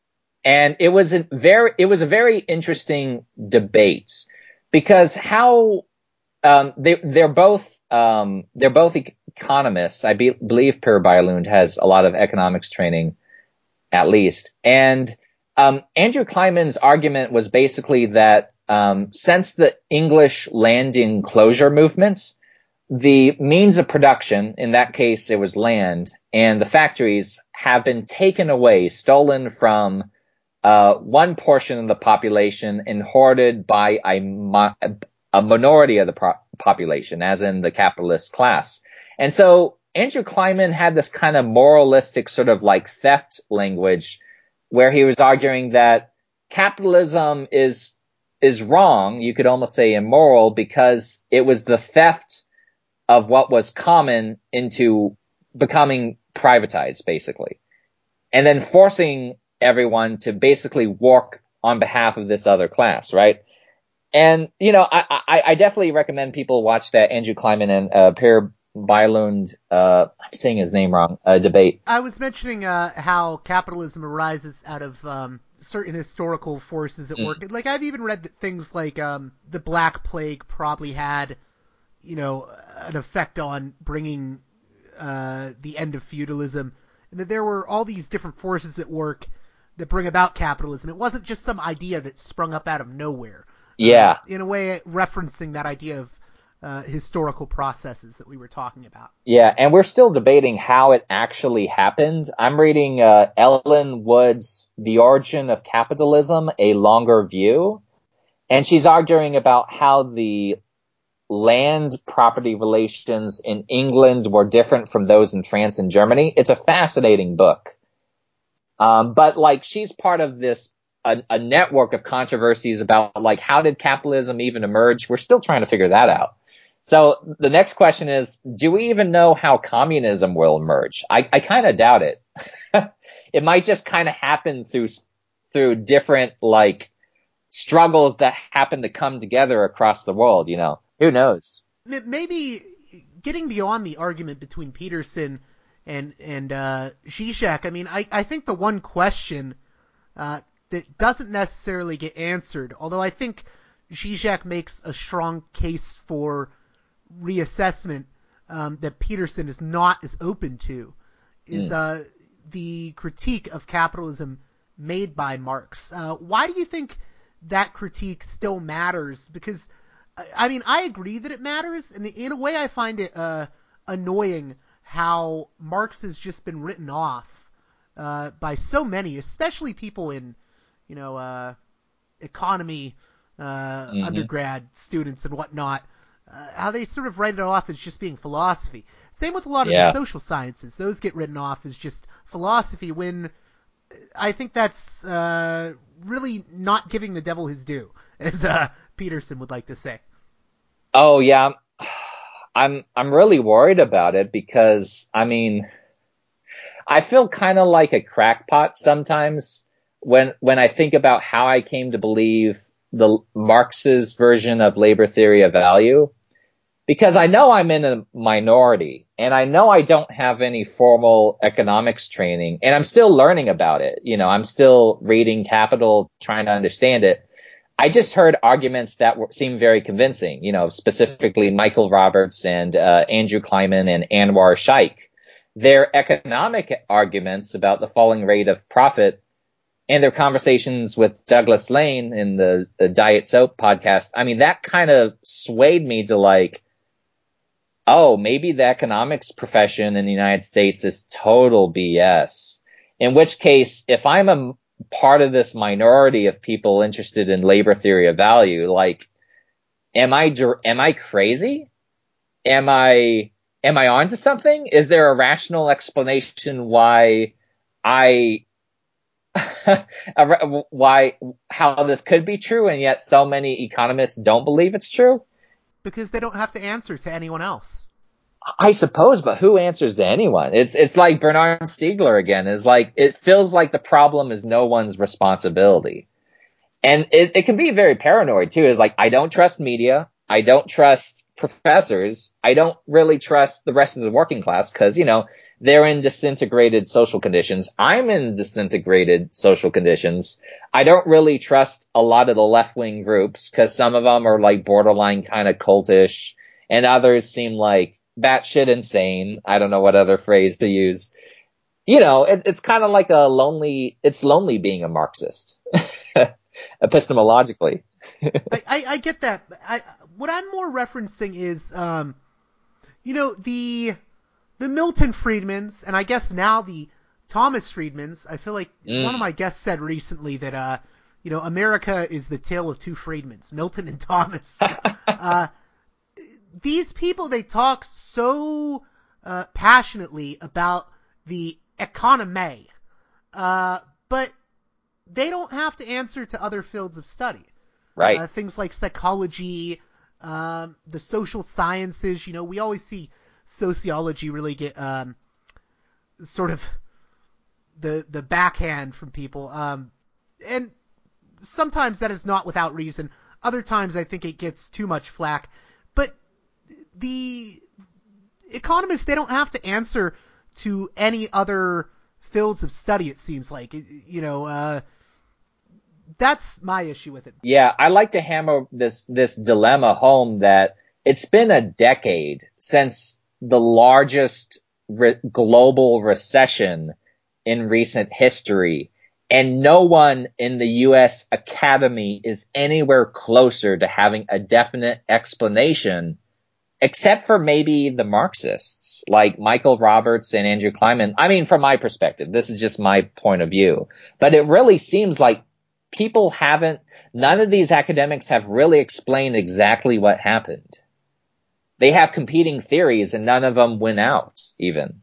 and it was a very it was a very interesting debate because how um, they they're both um, they're both economists. I be, believe Per Bylund has a lot of economics training, at least, and um, Andrew Kleiman's argument was basically that um, since the English land enclosure movement, the means of production, in that case it was land, and the factories have been taken away, stolen from uh, one portion of the population and hoarded by a, mo- a minority of the pro- population, as in the capitalist class. And so Andrew Kleiman had this kind of moralistic sort of like theft language where he was arguing that capitalism is is wrong, you could almost say immoral, because it was the theft of what was common into becoming privatized, basically. And then forcing everyone to basically work on behalf of this other class, right? And, you know, I, I, I definitely recommend people watch that Andrew Kleiman and uh, Per Bylund, uh, I'm saying his name wrong, uh, debate. I was mentioning uh, how capitalism arises out of um, certain historical forces at Mm. work. Like, I've even read that things like um, the Black Plague probably had, you know, an effect on bringing uh, the end of feudalism, and that there were all these different forces at work that bring about capitalism. It wasn't just some idea that sprung up out of nowhere. Yeah. Um, in a way, referencing that idea of uh, historical processes that we were talking about. Yeah, and we're still debating how it actually happened. I'm reading uh, Ellen Wood's The Origin of Capitalism, A Longer View, and she's arguing about how the land property relations in England were different from those in France and Germany. It's a fascinating book. Um, but like she's part of this a, a network of controversies about like how did capitalism even emerge? We're still trying to figure that out. So the next question is, do we even know how communism will emerge? I, I kind of doubt it. It might just kind of happen through through different like struggles that happen to come together across the world, you know. Who knows? Maybe getting beyond the argument between Peterson and and uh, Zizek, I mean, I, I think the one question uh, that doesn't necessarily get answered, although I think Zizek makes a strong case for reassessment um, that Peterson is not as open to, is mm. uh, the critique of capitalism made by Marx. Uh, why do you think that critique still matters? Because I mean, I agree that it matters, and in a way I find it uh, annoying how Marx has just been written off uh, by so many, especially people in, you know, uh, economy, uh, mm-hmm. undergrad students and whatnot, uh, how they sort of write it off as just being philosophy. Same with a lot of yeah. the social sciences. Those get written off as just philosophy when I think that's uh, really not giving the devil his due, as uh, Peterson would like to say. Oh yeah, I'm I'm really worried about it because I mean, I feel kind of like a crackpot sometimes when when I think about how I came to believe the Marx's version of labor theory of value, because I know I'm in a minority and I know I don't have any formal economics training and I'm still learning about it. You know, I'm still reading Capital, trying to understand it. I just heard arguments that were, seemed very convincing, you know, specifically Michael Roberts and uh, Andrew Kleiman and Anwar Shaikh. Their economic arguments about the falling rate of profit and their conversations with Douglas Lane in the, the Diet Soap podcast, I mean, that kind of swayed me to like, oh, maybe the economics profession in the United States is total B S. In which case, if I'm a part of this minority of people interested in labor theory of value, like Am I am I crazy? Am I am I onto something? Is there a rational explanation why I why how this could be true and yet so many economists don't believe it's true? Because they don't have to answer to anyone else. I suppose, but who answers to anyone? It's it's like Bernard Stiegler again. Is like it feels like the problem is no one's responsibility, and it, it can be very paranoid too. Is like I don't trust media, I don't trust professors, I don't really trust the rest of the working class because you know they're in disintegrated social conditions. I'm in disintegrated social conditions. I don't really trust a lot of the left wing groups because some of them are like borderline kind of cultish, and others seem like batshit insane. I don't know what other phrase to use. You know, it, it's kind of like a lonely, it's lonely being a Marxist, epistemologically. I, I, I get that. I, what I'm more referencing is, um, you know, the, the Milton Friedmans, and I guess now the Thomas Friedmans. I feel like mm. one of my guests said recently that, uh, you know, America is the tale of two Friedmans, Milton and Thomas. uh, These people, they talk so uh, passionately about the economy, uh, but they don't have to answer to other fields of study. Right. Uh, things like psychology, um, the social sciences. You know, we always see sociology really get um, sort of the the backhand from people, um, and sometimes that is not without reason. Other times, I think it gets too much flack, but the economists, they don't have to answer to any other fields of study, it seems like. You know, uh, that's my issue with it. Yeah, I like to hammer this, this dilemma home that it's been a decade since the largest re- global recession in recent history, and no one in the U S Academy is anywhere closer to having a definite explanation except for maybe the Marxists, like Michael Roberts and Andrew Kleinman. I mean, from my perspective, this is just my point of view. But it really seems like people haven't, none of these academics have really explained exactly what happened. They have competing theories and none of them win out, even.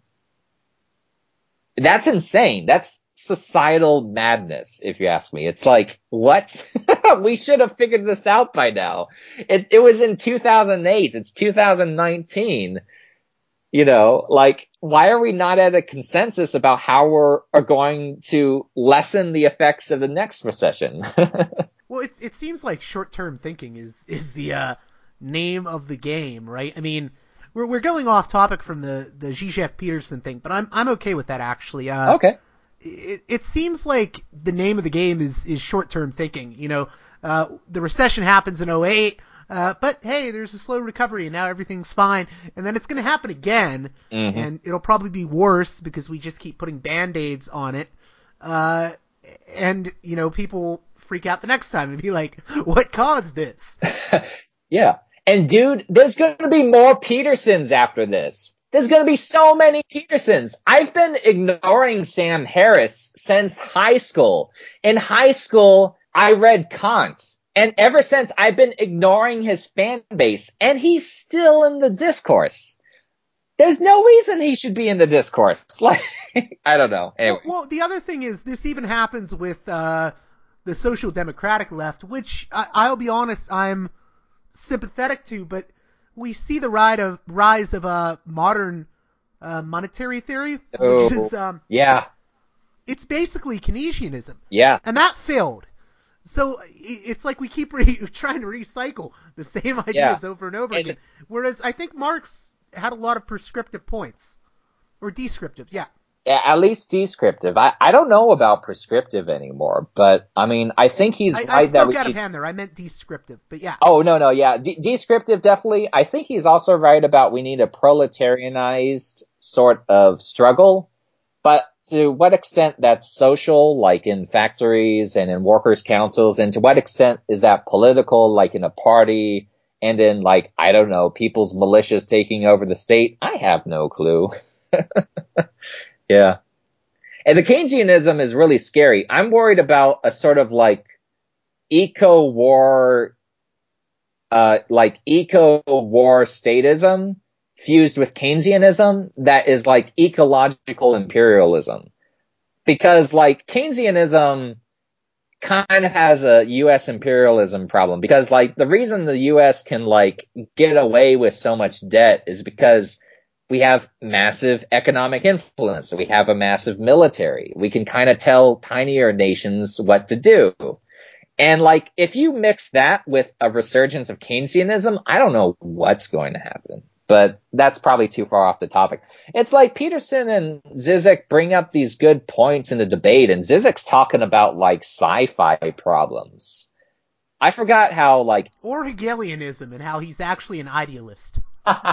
That's insane. That's societal madness, if you ask me. It's like, what? We should have figured this out by now. It, it was in two thousand eight. It's two thousand nineteen. You know, like, why are we not at a consensus about how we're are going to lessen the effects of the next recession? Well, it, it seems like short-term thinking is, is the uh, name of the game, right? I mean, we're we're going off topic from the, the Zizek Peterson thing, but I'm I'm okay with that, actually. Uh, okay. It, it seems like the name of the game is, is short-term thinking. You know, uh, the recession happens in oh eight, uh, but hey, there's a slow recovery and now everything's fine. And then it's going to happen again, mm-hmm. and it'll probably be worse because we just keep putting Band-Aids on it. Uh, and, you know, people freak out the next time and be like, what caused this? Yeah. And dude, there's going to be more Petersons after this. There's going to be so many Petersons. I've been ignoring Sam Harris since high school. In high school, I read Kant. And ever since, I've been ignoring his fan base. And he's still in the discourse. There's no reason he should be in the discourse. Like, I don't know. Anyway. Well, well, the other thing is, this even happens with uh, the social democratic left, which I- I'll be honest, I'm sympathetic to, but we see the rise of rise of a uh, modern uh, monetary theory, oh, which is um, yeah, it's basically Keynesianism. Yeah, and that failed. So it's like we keep re- trying to recycle the same ideas yeah. over and over and again. Whereas I think Marx had a lot of prescriptive points, or descriptive, yeah. Yeah, at least descriptive. I, I don't know about prescriptive anymore, but I mean, I think he's I, right. I spoke that we out need... of hand there. I meant descriptive, but yeah. Oh, no, no, yeah. De- descriptive, definitely. I think he's also right about we need a proletarianized sort of struggle, but to what extent that's social, like in factories and in workers' councils, and to what extent is that political, like in a party and in, like, I don't know, people's militias taking over the state? I have no clue. Yeah. And the Keynesianism is really scary. I'm worried about a sort of like eco-war uh, like eco-war statism fused with Keynesianism that is like ecological imperialism. Because like Keynesianism kind of has a U S imperialism problem, because like the reason the U S can like get away with so much debt is because we have massive economic influence. We have a massive military. We can kind of tell tinier nations what to do. And like, if you mix that with a resurgence of Keynesianism, I don't know what's going to happen. But that's probably too far off the topic. It's like Peterson and Zizek bring up these good points in the debate, and Zizek's talking about like sci-fi problems. I forgot how like or Hegelianism and how he's actually an idealist.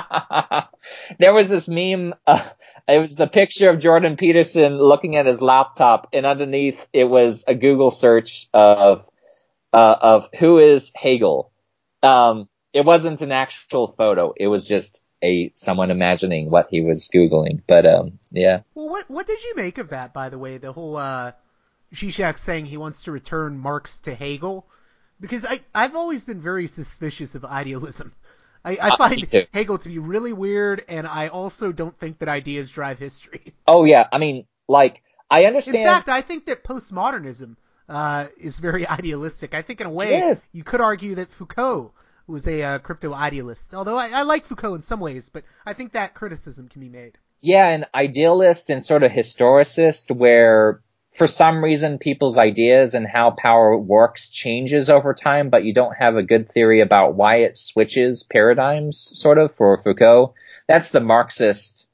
There was this meme. Uh, it was the picture of Jordan Peterson looking at his laptop, and underneath it was a Google search of uh, of who is Hegel. Um, it wasn't an actual photo. It was just a someone imagining what he was Googling. But um, yeah. Well, what what did you make of that, by the way? The whole uh, Zizek saying he wants to return Marx to Hegel, because I I've always been very suspicious of idealism. I, I find uh, Hegel to be really weird, and I also don't think that ideas drive history. Oh yeah, I mean, like I understand. In fact, I think that postmodernism uh, is very idealistic. I think in a way yes. you could argue that Foucault was a uh, crypto idealist. Although I, I like Foucault in some ways, but I think that criticism can be made. Yeah, an idealist and sort of historicist, where for some reason people's ideas and how power works changes over time, but you don't have a good theory about why it switches paradigms, sort of, for Foucault. That's the Marxist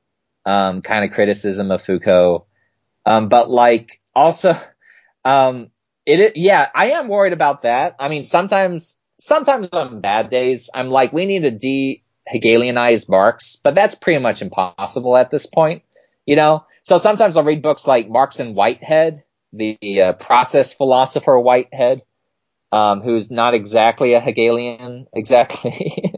um, kind of criticism of Foucault. Um, but like also, um, it, yeah, I am worried about that. I mean, sometimes, sometimes on bad days, I'm like, we need to de-Hegelianize Marx, but that's pretty much impossible at this point, you know? So sometimes I'll read books like Marx and Whitehead, the uh, process philosopher Whitehead, um, who's not exactly a Hegelian, exactly.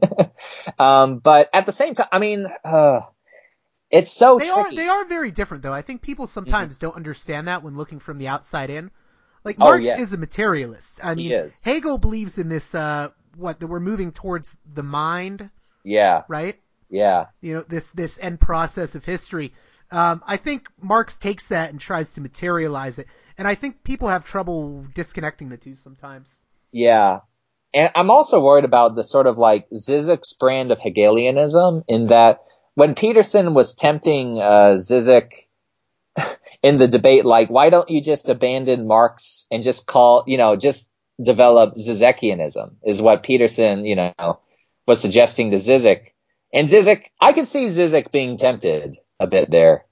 um, but at the same time, I mean, uh, it's so they tricky. Are, they are very different, though. I think people sometimes mm-hmm. don't understand that when looking from the outside in. Like, Marx oh, yeah. is a materialist. I mean, Hegel believes in this, uh, what, that we're moving towards the mind. Yeah. Right? Yeah. You know, this, this end process of history. Um, I think Marx takes that and tries to materialize it. And I think people have trouble disconnecting the two sometimes. Yeah. And I'm also worried about the sort of like Zizek's brand of Hegelianism, in that when Peterson was tempting uh, Zizek in the debate, like, why don't you just abandon Marx and just call, you know, just develop Zizekianism, is what Peterson, you know, was suggesting to Zizek. And Zizek, I could see Zizek being tempted a bit there.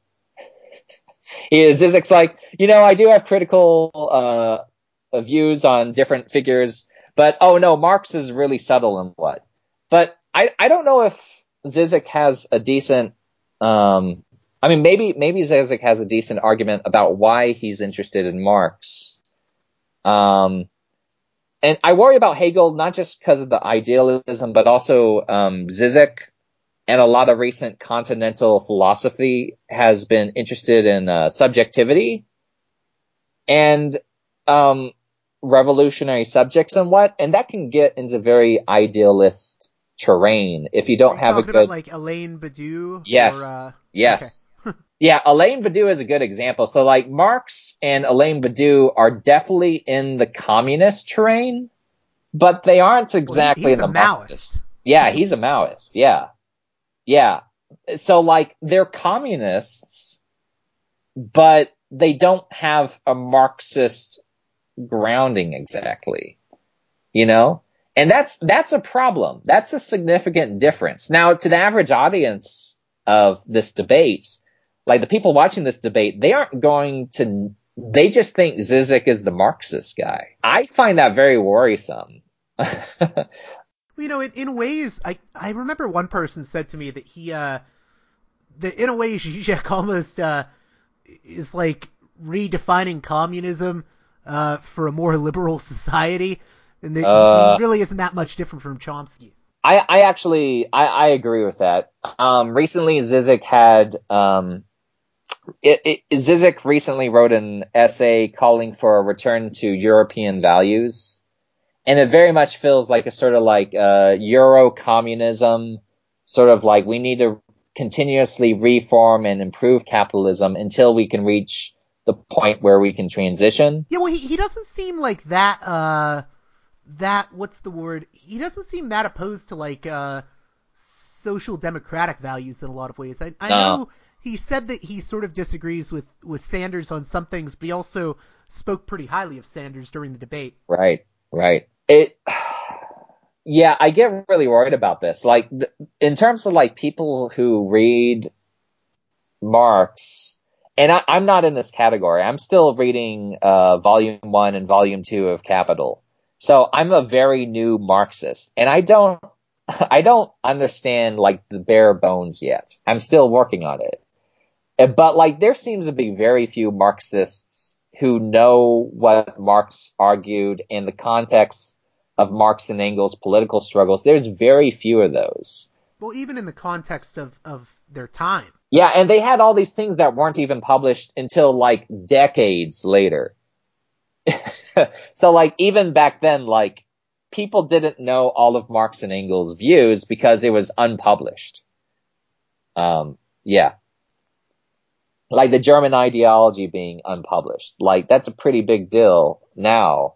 He is, Zizek's like, you know, I do have critical uh, views on different figures, but oh no, Marx is really subtle in what. But I, I don't know if Zizek has a decent, um, I mean, maybe maybe Zizek has a decent argument about why he's interested in Marx. Um, and I worry about Hegel not just because of the idealism, but also um, Zizek and a lot of recent continental philosophy has been interested in uh, subjectivity and um, revolutionary subjects and what, and that can get into very idealist terrain if you don't have a good. About like Alain Badiou. Yes. Or, uh... Yes. Okay. Yeah, Alain Badiou is a good example. So like Marx and Alain Badiou are definitely in the communist terrain, but they aren't exactly well, he, he's in the a Maoist. Marxist. Yeah, he's a Maoist. Yeah. Yeah. So like they're communists, but they don't have a Marxist grounding exactly, you know? And that's, that's a problem. That's a significant difference. Now, to the average audience of this debate, like the people watching this debate, they aren't going to, they just think Zizek is the Marxist guy. I find that very worrisome. You know, in, in ways, I, I remember one person said to me that he, uh, that in a way, Zizek almost, uh, is like redefining communism, uh, for a more liberal society. And that uh, he really isn't that much different from Chomsky. I, I actually, I, I agree with that. Um, recently Zizek had, um, it, it, Zizek recently wrote an essay calling for a return to European values. And it very much feels like a sort of like uh, Euro-communism, sort of like we need to continuously reform and improve capitalism until we can reach the point where we can transition. Yeah, well, he, he doesn't seem like that, uh, that, what's the word? He doesn't seem that opposed to, like, uh, social democratic values in a lot of ways. I, I No. know he said that he sort of disagrees with, with Sanders on some things, but he also spoke pretty highly of Sanders during the debate. Right, right. It, yeah, I get really worried about this. Like, th- in terms of like people who read Marx, and I, I'm not in this category. I'm still reading uh, volume one and volume two of Capital. So I'm a very new Marxist, and I don't, I don't understand like the bare bones yet. I'm still working on it. But like, there seems to be very few Marxists who know what Marx argued in the context of Marx and Engels' political struggles. There's very few of those. Well, even in the context of, of their time. Yeah, and they had all these things that weren't even published until like decades later. So like, even back then, like, people didn't know all of Marx and Engels' views because it was unpublished. Um, yeah. Like the German ideology being unpublished. Like, that's a pretty big deal now.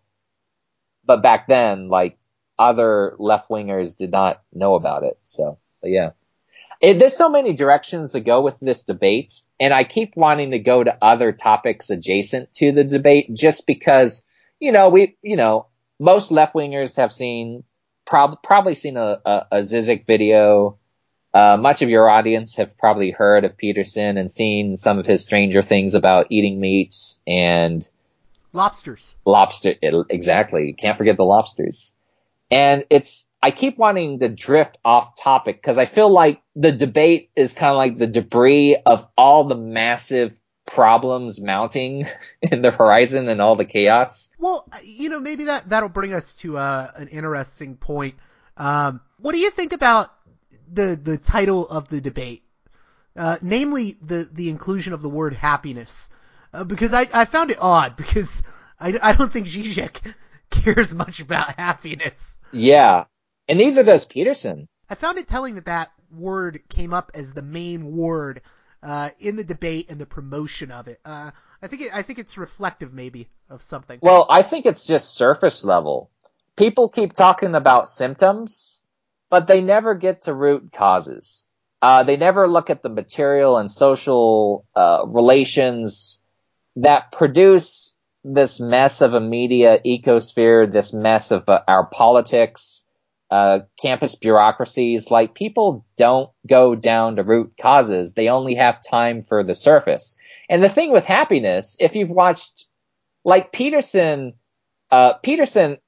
But back then, like, other left-wingers did not know about it. So, but yeah. It, there's so many directions to go with this debate, and I keep wanting to go to other topics adjacent to the debate just because, you know, we, you know, most left-wingers have seen, prob- probably seen a, a, a Zizek video. Uh, much of your audience have probably heard of Peterson and seen some of his Stranger Things about eating meats and Lobsters. lobster. Exactly. Can't forget the lobsters. And it's, I keep wanting to drift off topic because I feel like the debate is kind of like the debris of all the massive problems mounting in the horizon and all the chaos. Well, you know, maybe that, that'll bring us to uh, an interesting point. Um, what do you think about the the title of the debate, uh, namely the, the inclusion of the word happiness? Uh, because I, I found it odd because I, I don't think Zizek cares much about happiness. Yeah. And neither does Peterson. I found it telling that that word came up as the main word uh, in the debate and the promotion of it. Uh, I think it, I think it's reflective maybe of something. Well, I think it's just surface level. People keep talking about symptoms, but they never get to root causes. Uh, they never look at the material and social uh, relations that produce this mess of a media ecosphere, this mess of uh, our politics, uh, campus bureaucracies. Like, people don't go down to root causes. They only have time for the surface. And the thing with happiness, if you've watched, like Peterson, uh, Peterson,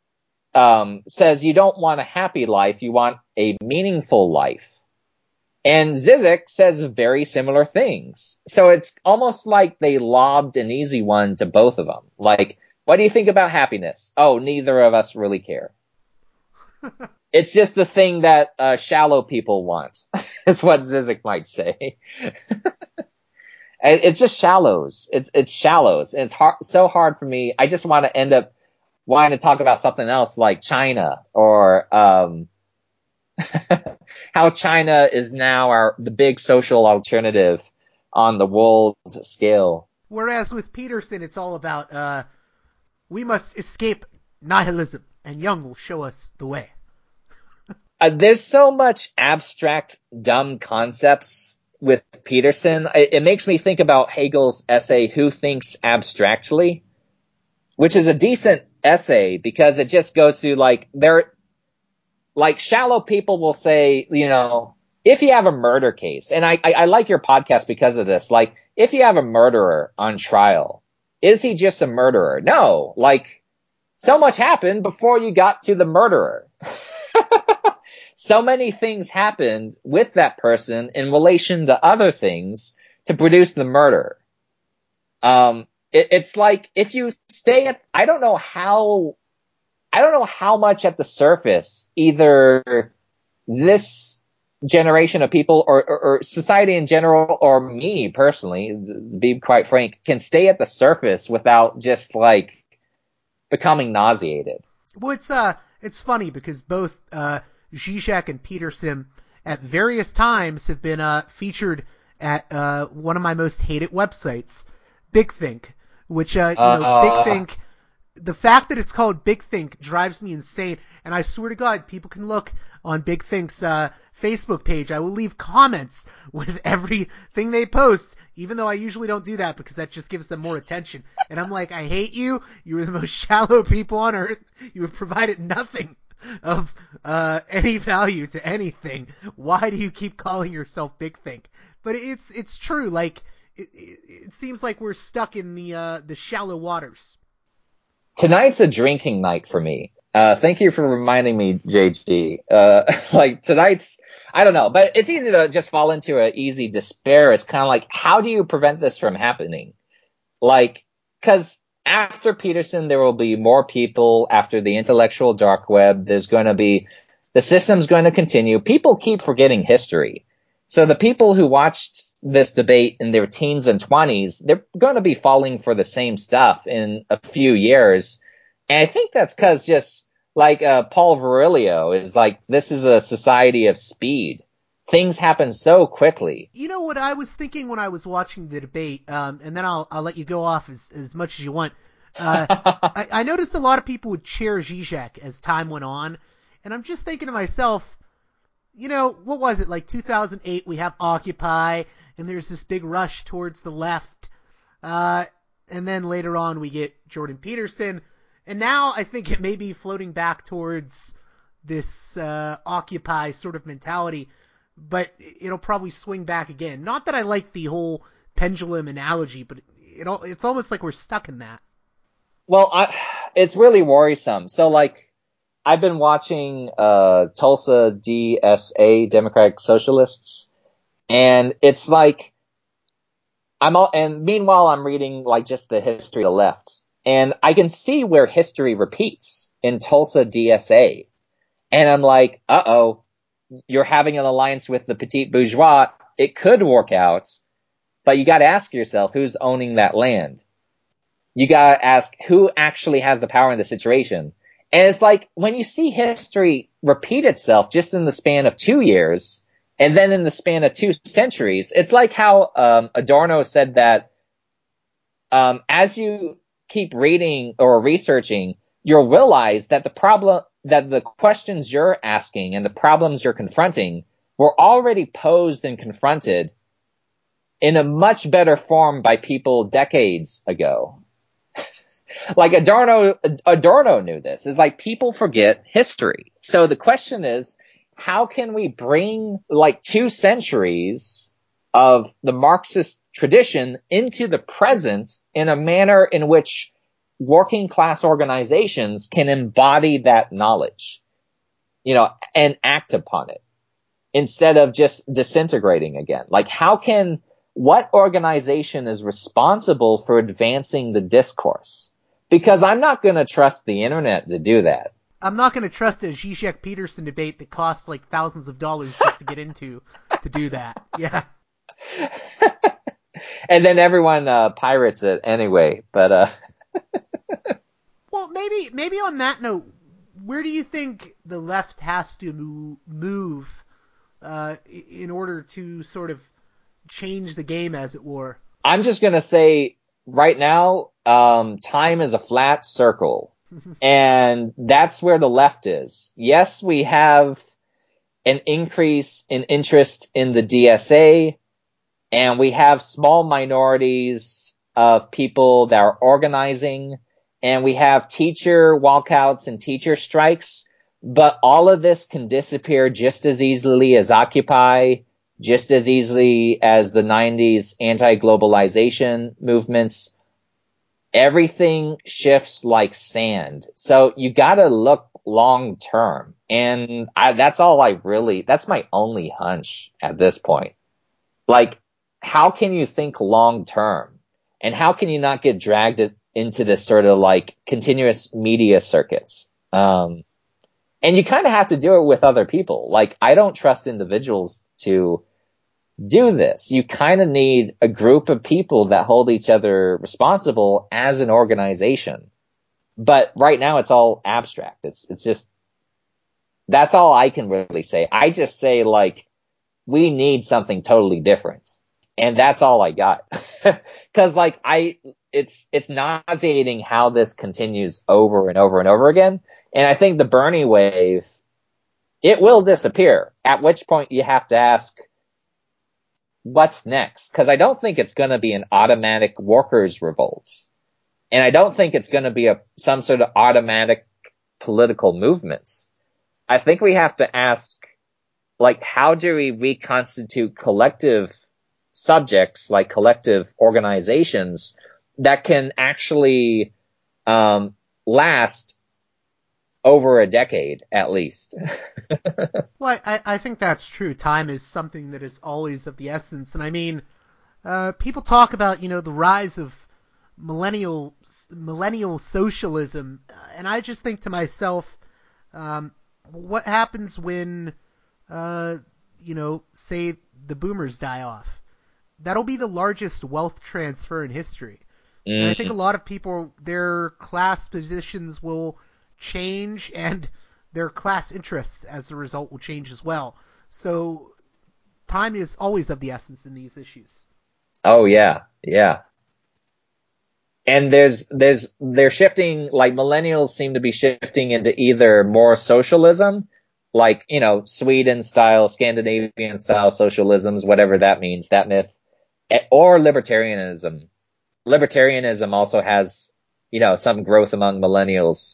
um, says you don't want a happy life, you want a meaningful life. And Zizek says very similar things. So it's almost like they lobbed an easy one to both of them. Like, what do you think about happiness? Oh, neither of us really care. It's just the thing that uh, shallow people want, is what Zizek might say. It's just shallows. It's it's shallows. And it's hard, so hard for me. I just want to end up wanting to talk about something else like China or um, how China is now our the big social alternative on the world scale. Whereas with Peterson, it's all about uh, we must escape nihilism, and Jung will show us the way. Uh, there's so much abstract, dumb concepts with Peterson. It, it makes me think about Hegel's essay, Who Thinks Abstractly? Which is a decent essay because it just goes through, like, there, like, shallow people will say, you know, if you have a murder case, and I, I, I like your podcast because of this, like, if you have a murderer on trial, is he just a murderer? No, like, so much happened before you got to the murderer. So many things happened with that person in relation to other things to produce the murder. Um, it, it's like if you stay at, I don't know how, I don't know how much at the surface either this generation of people or, or, or society in general or me personally, to be quite frank, can stay at the surface without just like becoming nauseated. Well, it's uh, it's funny because both uh, Zizek and Peterson at various times have been uh, featured at uh, one of my most hated websites, BigThink, which, uh, you know, uh, BigThink, the fact that it's called BigThink drives me insane. And I swear to God, people can look on BigThink's uh, Facebook page. I will leave comments with everything they post, even though I usually don't do that because that just gives them more attention. And I'm like, I hate you. You are the most shallow people on earth. You have provided nothing of uh, any value to anything. Why do you keep calling yourself BigThink? But it's it's true. Like it, it, it seems like we're stuck in the uh, the shallow waters. Tonight's a drinking night for me. Uh, thank you for reminding me, J G. Uh, like tonight's, I don't know, but it's easy to just fall into an easy despair. It's kind of like, how do you prevent this from happening? Like, cause after Peterson, there will be more people. After the intellectual dark web, there's going to be, the system's going to continue. People keep forgetting history. So the people who watched this debate in their teens and twenties, they're going to be falling for the same stuff in a few years. And I think that's because just like uh, Paul Virilio is like, this is a society of speed. Things happen so quickly. You know what I was thinking when I was watching the debate, um, and then I'll I'll let you go off as, as much as you want. Uh, I, I noticed a lot of people would cheer Zizek as time went on, and I'm just thinking to myself, you know, what was it, like two thousand eight, we have Occupy, and there's this big rush towards the left, uh, and then later on we get Jordan Peterson, and now I think it may be floating back towards this uh, Occupy sort of mentality, but it'll probably swing back again. Not that I like the whole pendulum analogy, but it, it's almost like we're stuck in that. Well, I, it's really worrisome. So, like, I've been watching uh, Tulsa D S A, Democratic Socialists, and it's like I'm all, and meanwhile I'm reading like just the history of the left, and I can see where history repeats in Tulsa D S A, and I'm like, uh oh, you're having an alliance with the petite bourgeois. It could work out, but you got to ask yourself who's owning that land. You got to ask who actually has the power in the situation. And it's like when you see history repeat itself just in the span of two years and then in the span of two centuries, it's like how um, Adorno said that um, as you keep reading or researching, you'll realize that the problem, that the questions you're asking and the problems you're confronting were already posed and confronted in a much better form by people decades ago. Like Adorno, Adorno knew this. It's like people forget history. So the question is, how can we bring like two centuries of the Marxist tradition into the present in a manner in which working class organizations can embody that knowledge, you know, and act upon it instead of just disintegrating again? Like how can, what organization is responsible for advancing the discourse? Because I'm not going to trust the internet to do that. I'm not going to trust a Zizek Peterson debate that costs like thousands of dollars just to get into to do that. Yeah. And then everyone uh, pirates it anyway. But uh... well, maybe maybe on that note, where do you think the left has to move uh, in order to sort of change the game, as it were? I'm just going to say right now, um, time is a flat circle. And that's where the left is. Yes, we have an increase in interest in the D S A, and we have small minorities of people that are organizing, and we have teacher walkouts and teacher strikes, but all of this can disappear just as easily as Occupy, just as easily as the nineties anti-globalization movements. Everything shifts like sand. So you gotta look long term. And I, that's all I really, that's my only hunch at this point. Like, how can you think long term? And how can you not get dragged into this sort of like continuous media circuits? Um, and you kind of have to do it with other people. Like, I don't trust individuals to do this. You kind of need a group of people that hold each other responsible as an organization. But right now it's all abstract. It's it's just That's all I can really say. I just say, like, we need something totally different. And that's all I got. Cause like I, it's, it's nauseating how this continues over and over and over again. And I think the Bernie wave, it will disappear, at which point you have to ask, what's next? Cause I don't think it's going to be an automatic workers' revolt. And I don't think it's going to be a, some sort of automatic political movement. I think we have to ask, like, how do we reconstitute collective subjects, like collective organizations that can actually um, last over a decade at least? Well, I, I think that's true. Time is something that is always of the essence. And I mean, uh, people talk about, you know, the rise of millennial, millennial socialism. And I just think to myself, um, what happens when, uh, you know, say the boomers die off? That'll be the largest wealth transfer in history. Mm-hmm. And I think a lot of people, their class positions will change and their class interests as a result will change as well. So time is always of the essence in these issues. Oh yeah, yeah. And there's, there's, they're shifting, like millennials seem to be shifting into either more socialism, like, you know, Sweden style, Scandinavian style socialisms, whatever that means, that myth, or libertarianism. Libertarianism also has, you know, some growth among millennials.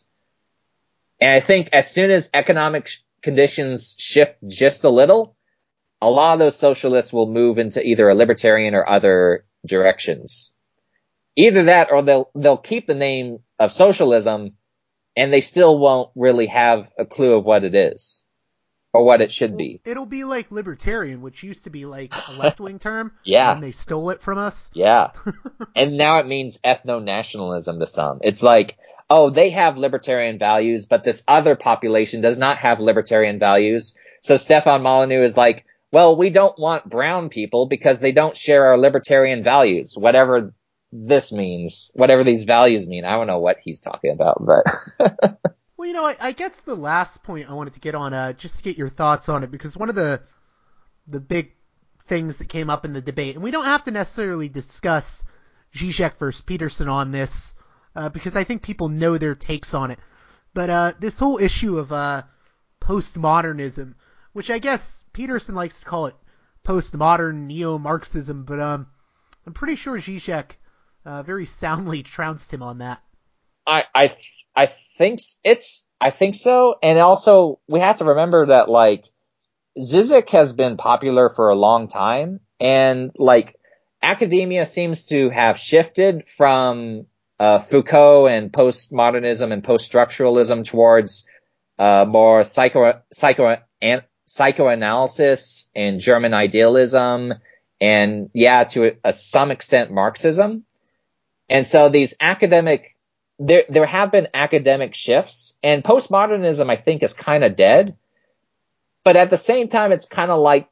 And I think as soon as economic sh- conditions shift just a little, a lot of those socialists will move into either a libertarian or other directions. Either that or they'll, they'll keep the name of socialism and they still won't really have a clue of what it is. Or what it should well, be. It'll be like libertarian, which used to be like a left-wing term. Yeah. And they stole it from us. Yeah. And now it means ethno-nationalism to some. It's like, oh, they have libertarian values, but this other population does not have libertarian values. So Stefan Molyneux is like, well, we don't want brown people because they don't share our libertarian values, whatever this means, whatever these values mean. I don't know what he's talking about, but... Well, you know, I, I guess the last point I wanted to get on, uh, just to get your thoughts on it, because one of the the big things that came up in the debate, and we don't have to necessarily discuss Zizek versus Peterson on this, uh, because I think people know their takes on it. But uh, this whole issue of uh, postmodernism, which I guess Peterson likes to call it postmodern neo-Marxism, but um, I'm pretty sure Zizek uh, very soundly trounced him on that. I I th- I think it's I think so, and also we have to remember that like Zizek has been popular for a long time, and like academia seems to have shifted from uh, Foucault and postmodernism and post-structuralism towards uh, more psycho psycho and psychoanalysis and German idealism, and yeah, to a, a some extent Marxism, and so these academic There, there have been academic shifts, and postmodernism, I think, is kind of dead. But at the same time, it's kind of like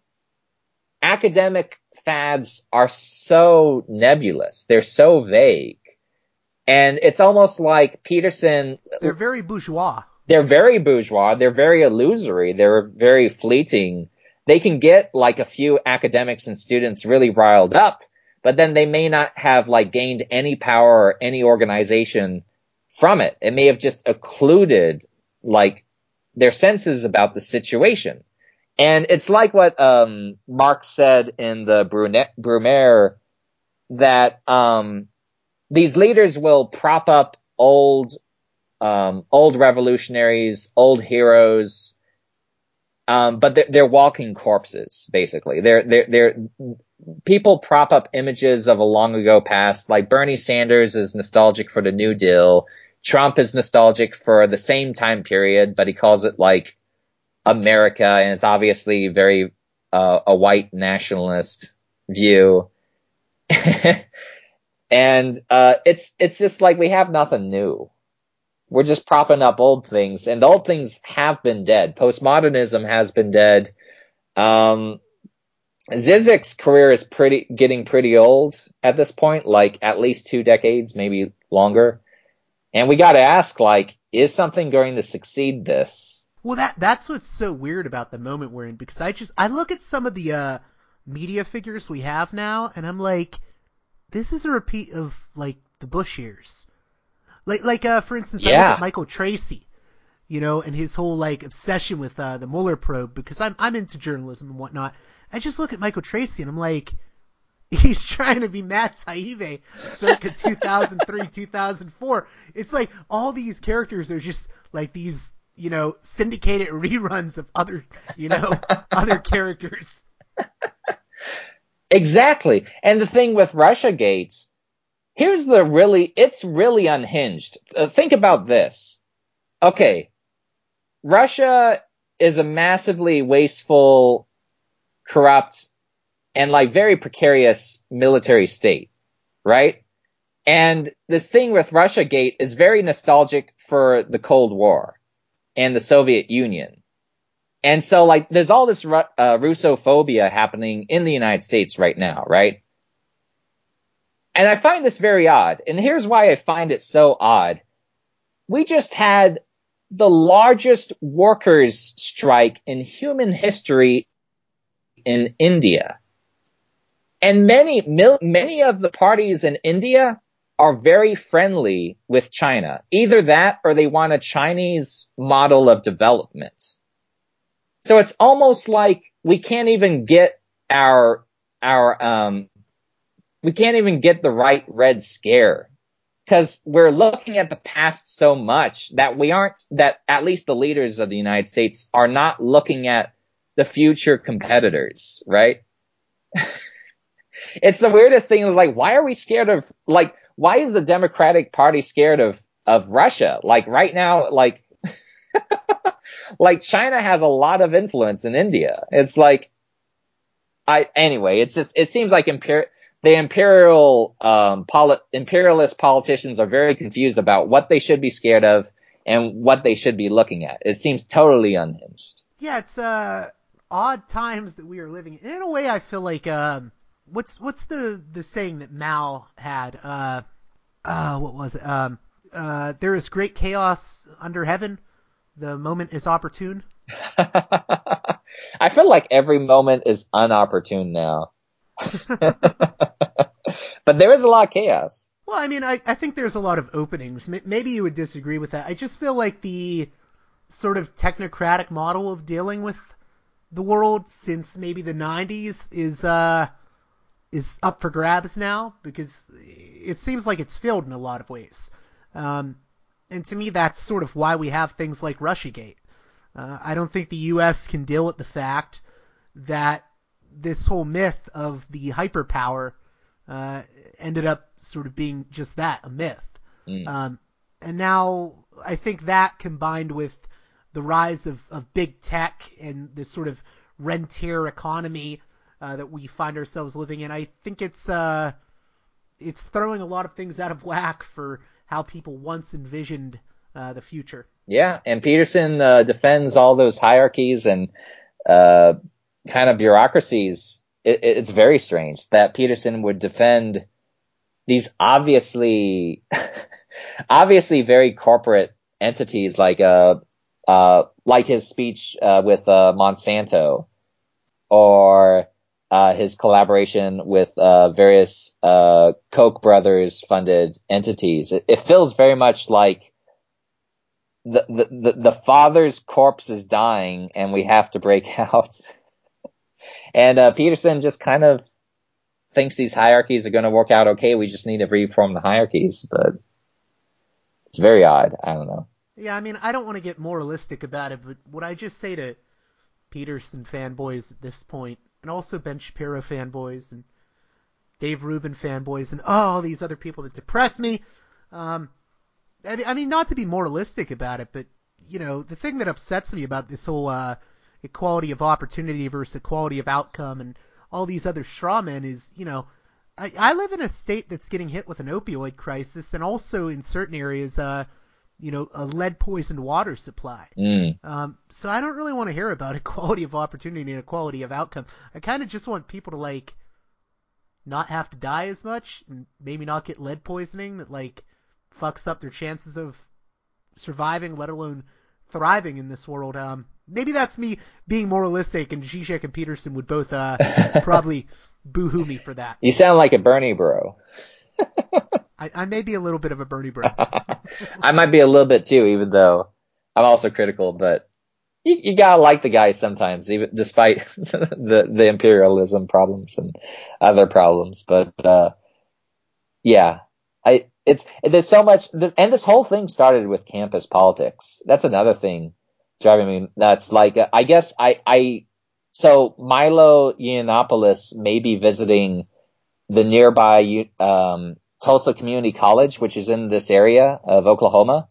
academic fads are so nebulous. They're so vague. And it's almost like Peterson... They're very bourgeois. They're very bourgeois. They're very illusory. They're very fleeting. They can get like a few academics and students really riled up, but then they may not have like gained any power or any organization from it. It may have just occluded like their senses about the situation. And it's like what um, Marx said in the Brumaire, that um, these leaders will prop up old um, old revolutionaries, old heroes, um, but they're, they're walking corpses, basically. They're, they're, they're, people prop up images of a long ago past, like Bernie Sanders is nostalgic for the New Deal. Trump is nostalgic for the same time period, but he calls it like America, and it's obviously very uh, a white nationalist view. And uh, it's it's just like we have nothing new. We're just propping up old things, and the old things have been dead. Postmodernism has been dead. Um, Zizek's career is pretty getting pretty old at this point, like at least two decades, maybe longer. And we got to ask, like, is something going to succeed this? Well, that that's what's so weird about the moment we're in, because I just I look at some of the uh, media figures we have now, and I'm like, this is a repeat of like the Bush years. Like like uh, for instance, I look Yeah. at Michael Tracy, you know, and his whole like obsession with uh, the Mueller probe, because I'm I'm into journalism and whatnot. I just look at Michael Tracy and I'm like, he's trying to be Matt Taibbi circa two thousand three, two thousand four. It's like all these characters are just like these, you know, syndicated reruns of other, you know, other characters. Exactly. And the thing with Russiagate, here's the really, it's really unhinged. Uh, think about this. Okay. Russia is a massively wasteful, corrupt, and like very precarious military state, right? And this thing with Russiagate is very nostalgic for the Cold War and the Soviet Union. And so, like, there's all this uh, Russophobia happening in the United States right now, right? And I find this very odd. And here's why I find it so odd. We just had the largest workers' strike in human history in India. And many, mil- many of the parties in India are very friendly with China. Either that or they want a Chinese model of development. So it's almost like we can't even get our, our, um, we can't even get the right Red Scare, because we're looking at the past so much that we aren't, that at least the leaders of the United States are not looking at the future competitors, right? It's the weirdest thing. Is like, why are we scared of, like, why is the Democratic Party scared of, of Russia? Like right now, like, like China has a lot of influence in India. It's like, I, anyway, it's just, it seems like imper- the imperial, um, poli- imperialist politicians are very confused about what they should be scared of and what they should be looking at. It seems totally unhinged. Yeah, it's uh odd times that we are living in. In a way, I feel like um, what's what's the the saying that Mao had? Uh, uh, what was it? Um, uh, there is great chaos under heaven. The moment is opportune. I feel like every moment is unopportune now. But there is a lot of chaos. Well, I mean, I, I think there's a lot of openings. M- maybe you would disagree with that. I just feel like the sort of technocratic model of dealing with the world since maybe the nineties is uh is up for grabs now, because it seems like it's failed in a lot of ways. Um, and to me, that's sort of why we have things like Russiagate. Uh, I don't think the U S can deal with the fact that this whole myth of the hyperpower uh, ended up sort of being just that, a myth. Mm. Um, and now I think that combined with the rise of, of big tech and this sort of rentier economy uh, that we find ourselves living in, I think it's uh, it's throwing a lot of things out of whack for how people once envisioned uh, the future. Yeah, and Peterson uh, defends all those hierarchies and uh, kind of bureaucracies. It, it's very strange that Peterson would defend these obviously, obviously very corporate entities like uh, uh, like his speech uh, with uh, Monsanto, or uh, his collaboration with uh, various uh, Koch brothers funded entities. It, it feels very much like The, the, the father's corpse is dying and we have to break out. And uh, Peterson just kind of thinks these hierarchies are going to work out okay. We just need to reform the hierarchies. But it's very odd. I don't know. Yeah, I mean, I don't want to get moralistic about it, but what I just say to Peterson fanboys at this point, and also Ben Shapiro fanboys and Dave Rubin fanboys and all these other people that depress me, um, I mean, not to be moralistic about it, but, you know, the thing that upsets me about this whole uh, equality of opportunity versus equality of outcome and all these other straw men is, you know, I, I live in a state that's getting hit with an opioid crisis and also in certain areas, uh, you know, a lead-poisoned water supply. Mm. Um, so I don't really want to hear about equality of opportunity and equality of outcome. I kind of just want people to, like, not have to die as much and maybe not get lead poisoning that, like, fucks up their chances of surviving, let alone thriving in this world. Um, maybe that's me being moralistic, and Zizek and Peterson would both uh, probably boo-hoo me for that. You sound like a Bernie bro. I, I may be a little bit of a Bernie bro. I might be a little bit too, even though I'm also critical, but you, you gotta like the guy sometimes, even despite the, the imperialism problems and other problems. But, uh, yeah, I, it's, there's so much, this, and this whole thing started with campus politics. That's another thing driving me nuts. Like, I guess I, I, so Milo Yiannopoulos may be visiting the nearby, um, Tulsa Community College, which is in this area of Oklahoma.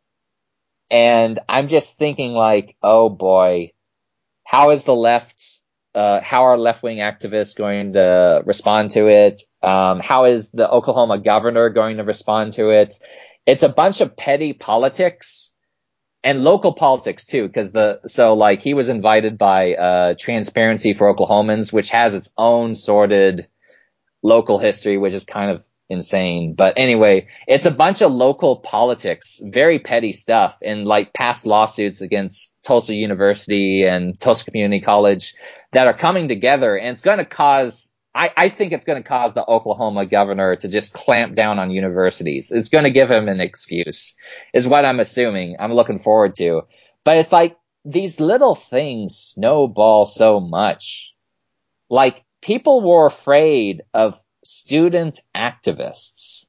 And I'm just thinking like, oh boy, how is the left, uh, how are left-wing activists going to respond to it? Um, how is the Oklahoma governor going to respond to it? It's a bunch of petty politics and local politics too, because the, so like he was invited by, uh, Transparency for Oklahomans, which has its own sordid local history, which is kind of insane. But anyway, it's a bunch of local politics, very petty stuff, and like past lawsuits against Tulsa University and Tulsa Community College that are coming together. And it's going to cause, I, I think it's going to cause the Oklahoma governor to just clamp down on universities. It's going to give him an excuse, is what I'm assuming. I'm looking forward to. But it's like these little things snowball so much. Like people were afraid of student activists.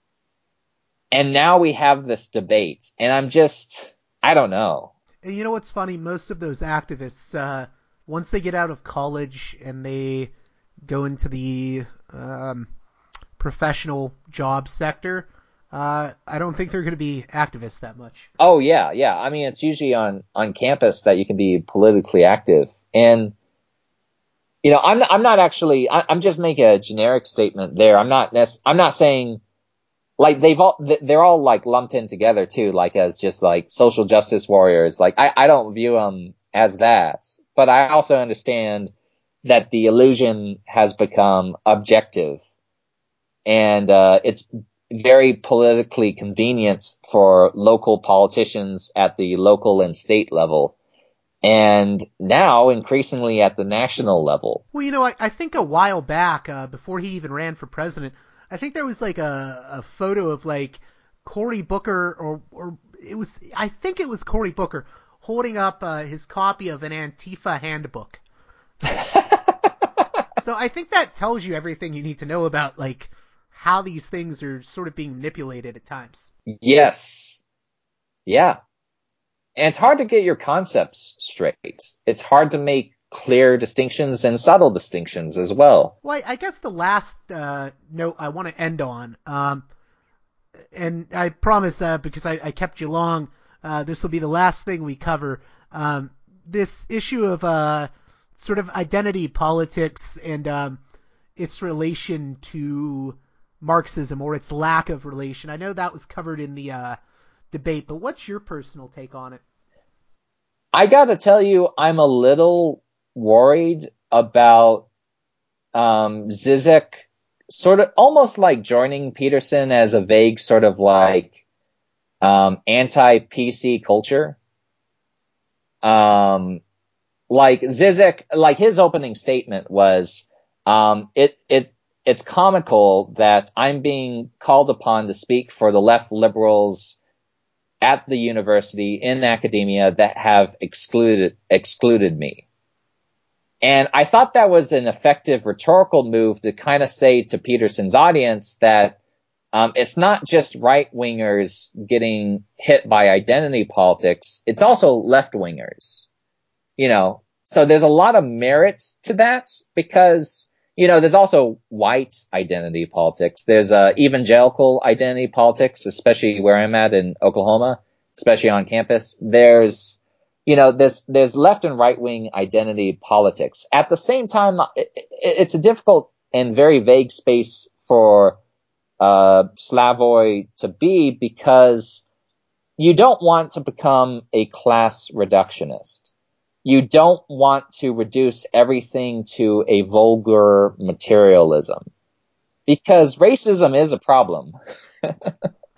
And now we have this debate. And I'm just, I don't know. And you know what's funny? Most of those activists, uh, once they get out of college and they go into the um, professional job sector, uh, I don't think they're going to be activists that much. Oh, yeah, yeah. I mean, it's usually on, on campus that you can be politically active. And you know, I'm I'm not actually. I'm just making a generic statement there. I'm not. I'm not saying like they've all. They're all like lumped in together too, like as just like social justice warriors. Like I I don't view them as that, but I also understand that the illusion has become objective, and uh, it's very politically convenient for local politicians at the local and state level. And now increasingly at the national level. Well, you know, I, I think a while back, uh, before he even ran for president, I think there was like a, a photo of like Cory Booker or, or it was, I think it was Cory Booker holding up uh, his copy of an Antifa handbook. So I think that tells you everything you need to know about like how these things are sort of being manipulated at times. Yes. Yeah. And it's hard to get your concepts straight. It's hard to make clear distinctions and subtle distinctions as well. Well, I, I guess the last uh, note I want to end on, um, and I promise uh, because I, I kept you long, uh, this will be the last thing we cover. Um, this issue of uh, sort of identity politics and um, its relation to Marxism or its lack of relation. I know that was covered in the uh, debate, but what's your personal take on it? I gotta tell you, I'm a little worried about um, Zizek sort of almost like joining Peterson as a vague sort of like um, anti-P C culture. Um, like Zizek, like his opening statement was, um, it, it, it's comical that I'm being called upon to speak for the left liberals at the university in academia that have excluded, excluded me. And I thought that was an effective rhetorical move to kind of say to Peterson's audience that, um, it's not just right wingers getting hit by identity politics. It's also left wingers, you know, so there's a lot of merit to that because, you know, there's also white identity politics. There's uh, evangelical identity politics, especially where I'm at in Oklahoma, especially on campus. There's, you know, there's, there's left and right wing identity politics. At the same time, it, it, it's a difficult and very vague space for uh, Slavoj to be because you don't want to become a class reductionist. You don't want to reduce everything to a vulgar materialism because racism is a problem.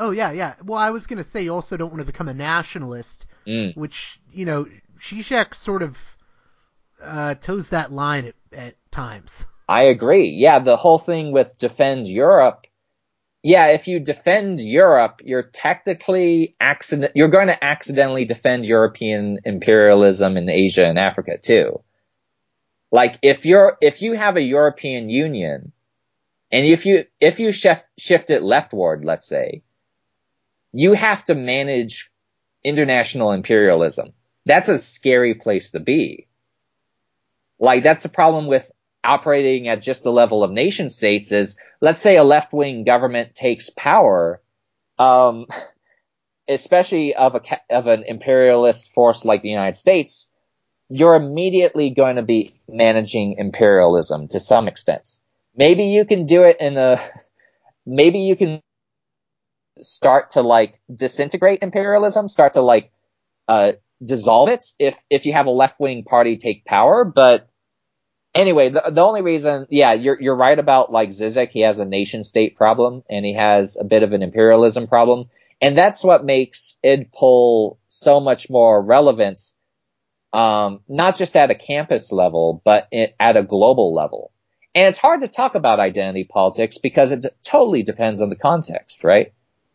Oh, yeah, yeah. Well, I was going to say you also don't want to become a nationalist, Mm. which, you know, Zizek sort of uh, toes that line at, at times. I agree. Yeah, the whole thing with defend Europe. Yeah, if you defend Europe, you're technically accident. You're going to accidentally defend European imperialism in Asia and Africa too. Like if you're if you have a European Union, and if you if you shift shift it leftward, let's say, you have to manage international imperialism. That's a scary place to be. Like that's the problem with operating at just the level of nation states is, let's say a left-wing government takes power, um, especially of a of an imperialist force like the United States, you're immediately going to be managing imperialism to some extent. Maybe you can do it in a, maybe you can start to like disintegrate imperialism, start to like uh, dissolve it if if you have a left-wing party take power, but anyway, the, the only reason, yeah, you're you're right about like Zizek. He has a nation state problem and he has a bit of an imperialism problem, and that's what makes IDPOL so much more relevant, um, not just at a campus level, but it, at a global level. And it's hard to talk about identity politics because it d- totally depends on the context, right?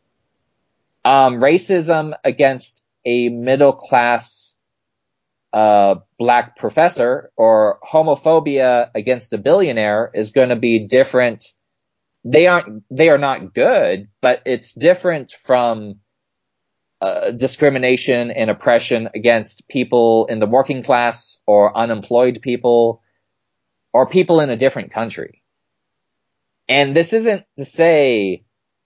Um, racism against a middle class Uh, black professor or homophobia against a billionaire is going to be different. They aren't, they are not good, but it's different from uh, discrimination and oppression against people in the working class or unemployed people or people in a different country. And this isn't to say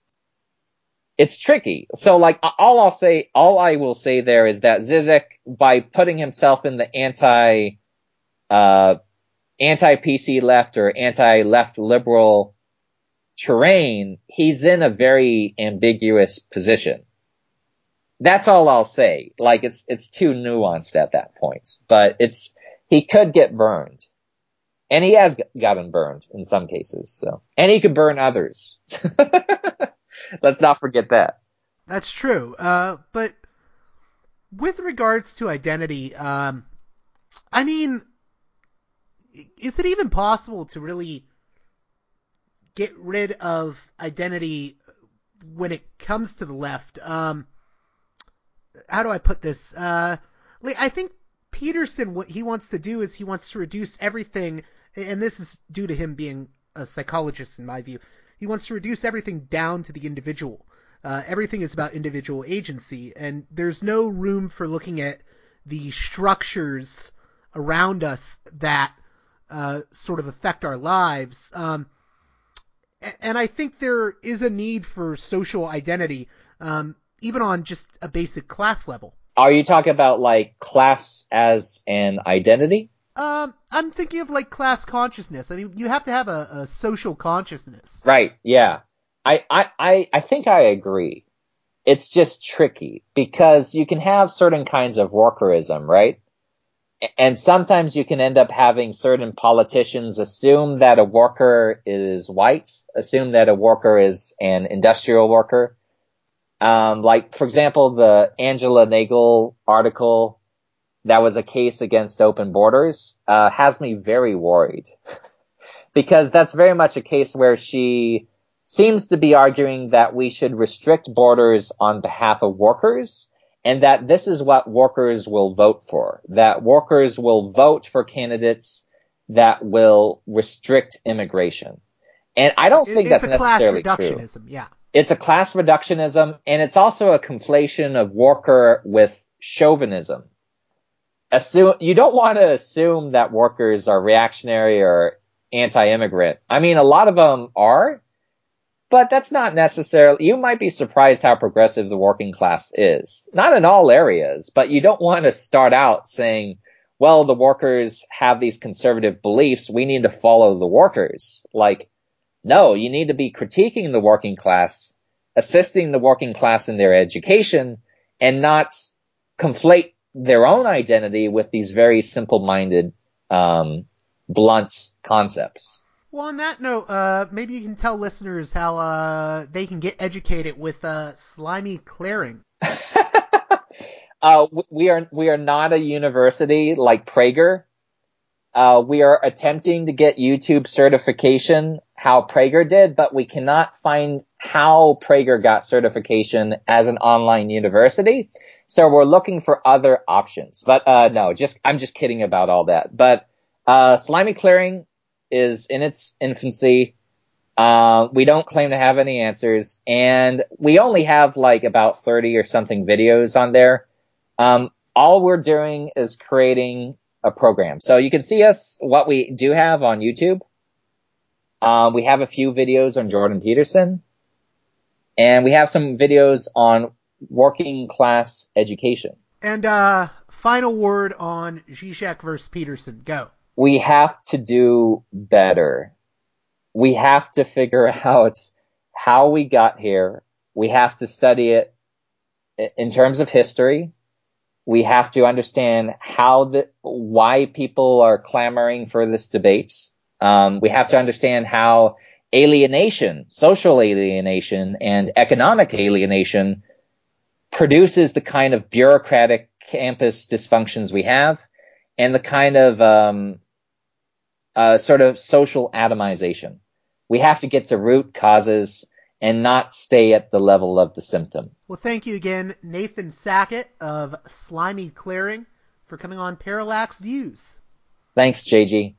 it's tricky. So like all I'll say, all I will say there is that Zizek, by putting himself in the anti, uh, anti-P C left or anti-left liberal terrain, he's in a very ambiguous position. That's all I'll say. Like it's, it's too nuanced at that point, but it's, he could get burned. And he has gotten burned in some cases, so. And he could burn others. Let's not forget that. That's true. Uh, but with regards to identity, um, I mean, is it even possible to really get rid of identity when it comes to the left? Um, how do I put this? Uh, I think Peterson, what he wants to do is he wants to reduce everything, and this is due to him being a psychologist in my view. He wants to reduce everything down to the individual. Uh, everything is about individual agency, and there's no room for looking at the structures around us that uh, sort of affect our lives. Um, and I think there is a need for social identity, um, even on just a basic class level. Are you talking about like class as an identity? Um, I'm thinking of like class consciousness. I mean, you have to have a, a social consciousness. Right. Yeah. I, I, I, I think I agree. It's just tricky because you can have certain kinds of workerism, right? And sometimes you can end up having certain politicians assume that a worker is white, assume that a worker is an industrial worker. Um, like, for example, the Angela Nagel article that was a case against open borders, uh, has me very worried because that's very much a case where she seems to be arguing that we should restrict borders on behalf of workers and that this is what workers will vote for, that workers will vote for candidates that will restrict immigration. And I don't think it's that's a class necessarily reductionism, true. yeah. It's a class reductionism, and it's also a conflation of worker with chauvinism. Assume, you don't want to assume that workers are reactionary or anti-immigrant. I mean, a lot of them are, but that's not necessarily, you might be surprised how progressive the working class is. Not in all areas, but you don't want to start out saying, well, the workers have these conservative beliefs, we need to follow the workers. Like, no, you need to be critiquing the working class, assisting the working class in their education, and not conflate their own identity with these very simple-minded, um, blunt concepts. Well, on that note, uh, maybe you can tell listeners how uh, they can get educated with uh, slimy clearing. uh, we are we are not a university like Prager. Uh, we are attempting to get YouTube certification how Prager did, but we cannot find how Prager got certification as an online university. So we're looking for other options. But uh, no, just I'm just kidding about all that. But uh, slimy clearing is in its infancy. Uh, we don't claim to have any answers, and we only have like about thirty or something videos on there. Um, all we're doing is creating a program. So you can see us, what we do have on YouTube. Uh, we have a few videos on Jordan Peterson, and we have some videos on working class education. And uh, final word on Zizek versus Peterson. Go. We have to do better. We have to figure out how we got here. We have to study it in terms of history. We have to understand how the, why people are clamoring for this debate. Um, we have to understand how alienation, social alienation, and economic alienation produces the kind of bureaucratic campus dysfunctions we have, and the kind of um, uh, sort of social atomization. We have to get to root causes and not stay at the level of the symptom. Well, thank you again, Nathan Sackett of Slimy Clearing, for coming on Parallax Views. Thanks, J G.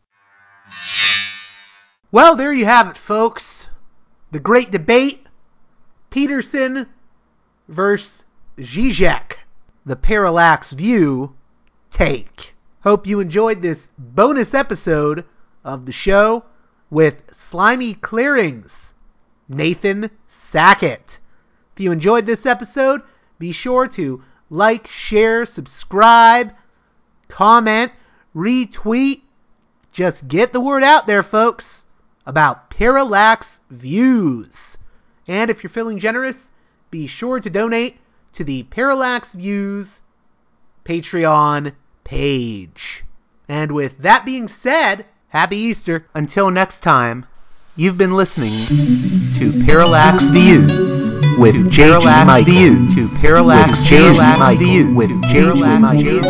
Well, there you have it, folks. The great debate, Peterson versus Zizek. The Parallax View take. Hope you enjoyed this bonus episode of the show with Slimy Clearing's Nathan Sackett. If you enjoyed this episode, be sure to like, share, subscribe, comment, retweet. Just get the word out there, folks, about Parallax Views. And if you're feeling generous, be sure to donate to the Parallax Views Patreon page. And with that being said, happy Easter. Until next time, you've been listening to Parallax Views with J G Michael. Views to Parallax Views with Parallax Views.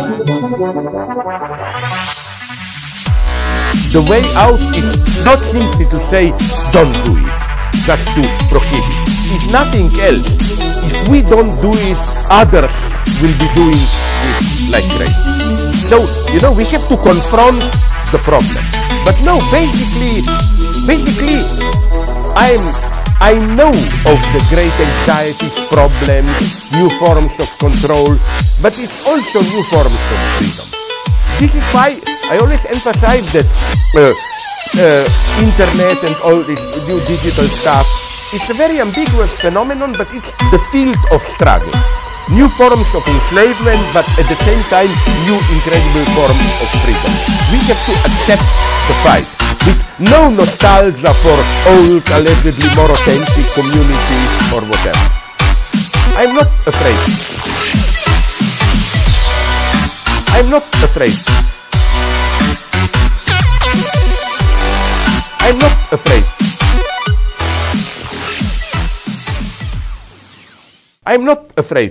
The way out is not simply to say, don't do it, just to prohibit. If nothing else, if we don't do it, others will be doing it like crazy. So, you know, we have to confront the problem. But no, basically, basically, I'm, I know of the great anxieties, problems, new forms of control, but it's also new forms of freedom. This is why I always emphasize that uh, uh, internet and all this new digital stuff, it's a very ambiguous phenomenon, but it's the field of struggle. New forms of enslavement, but at the same time, new incredible forms of freedom. We have to accept the fight with no nostalgia for old, allegedly more authentic communities or whatever. I'm not afraid. I'm not afraid. I'm not afraid. I'm not afraid.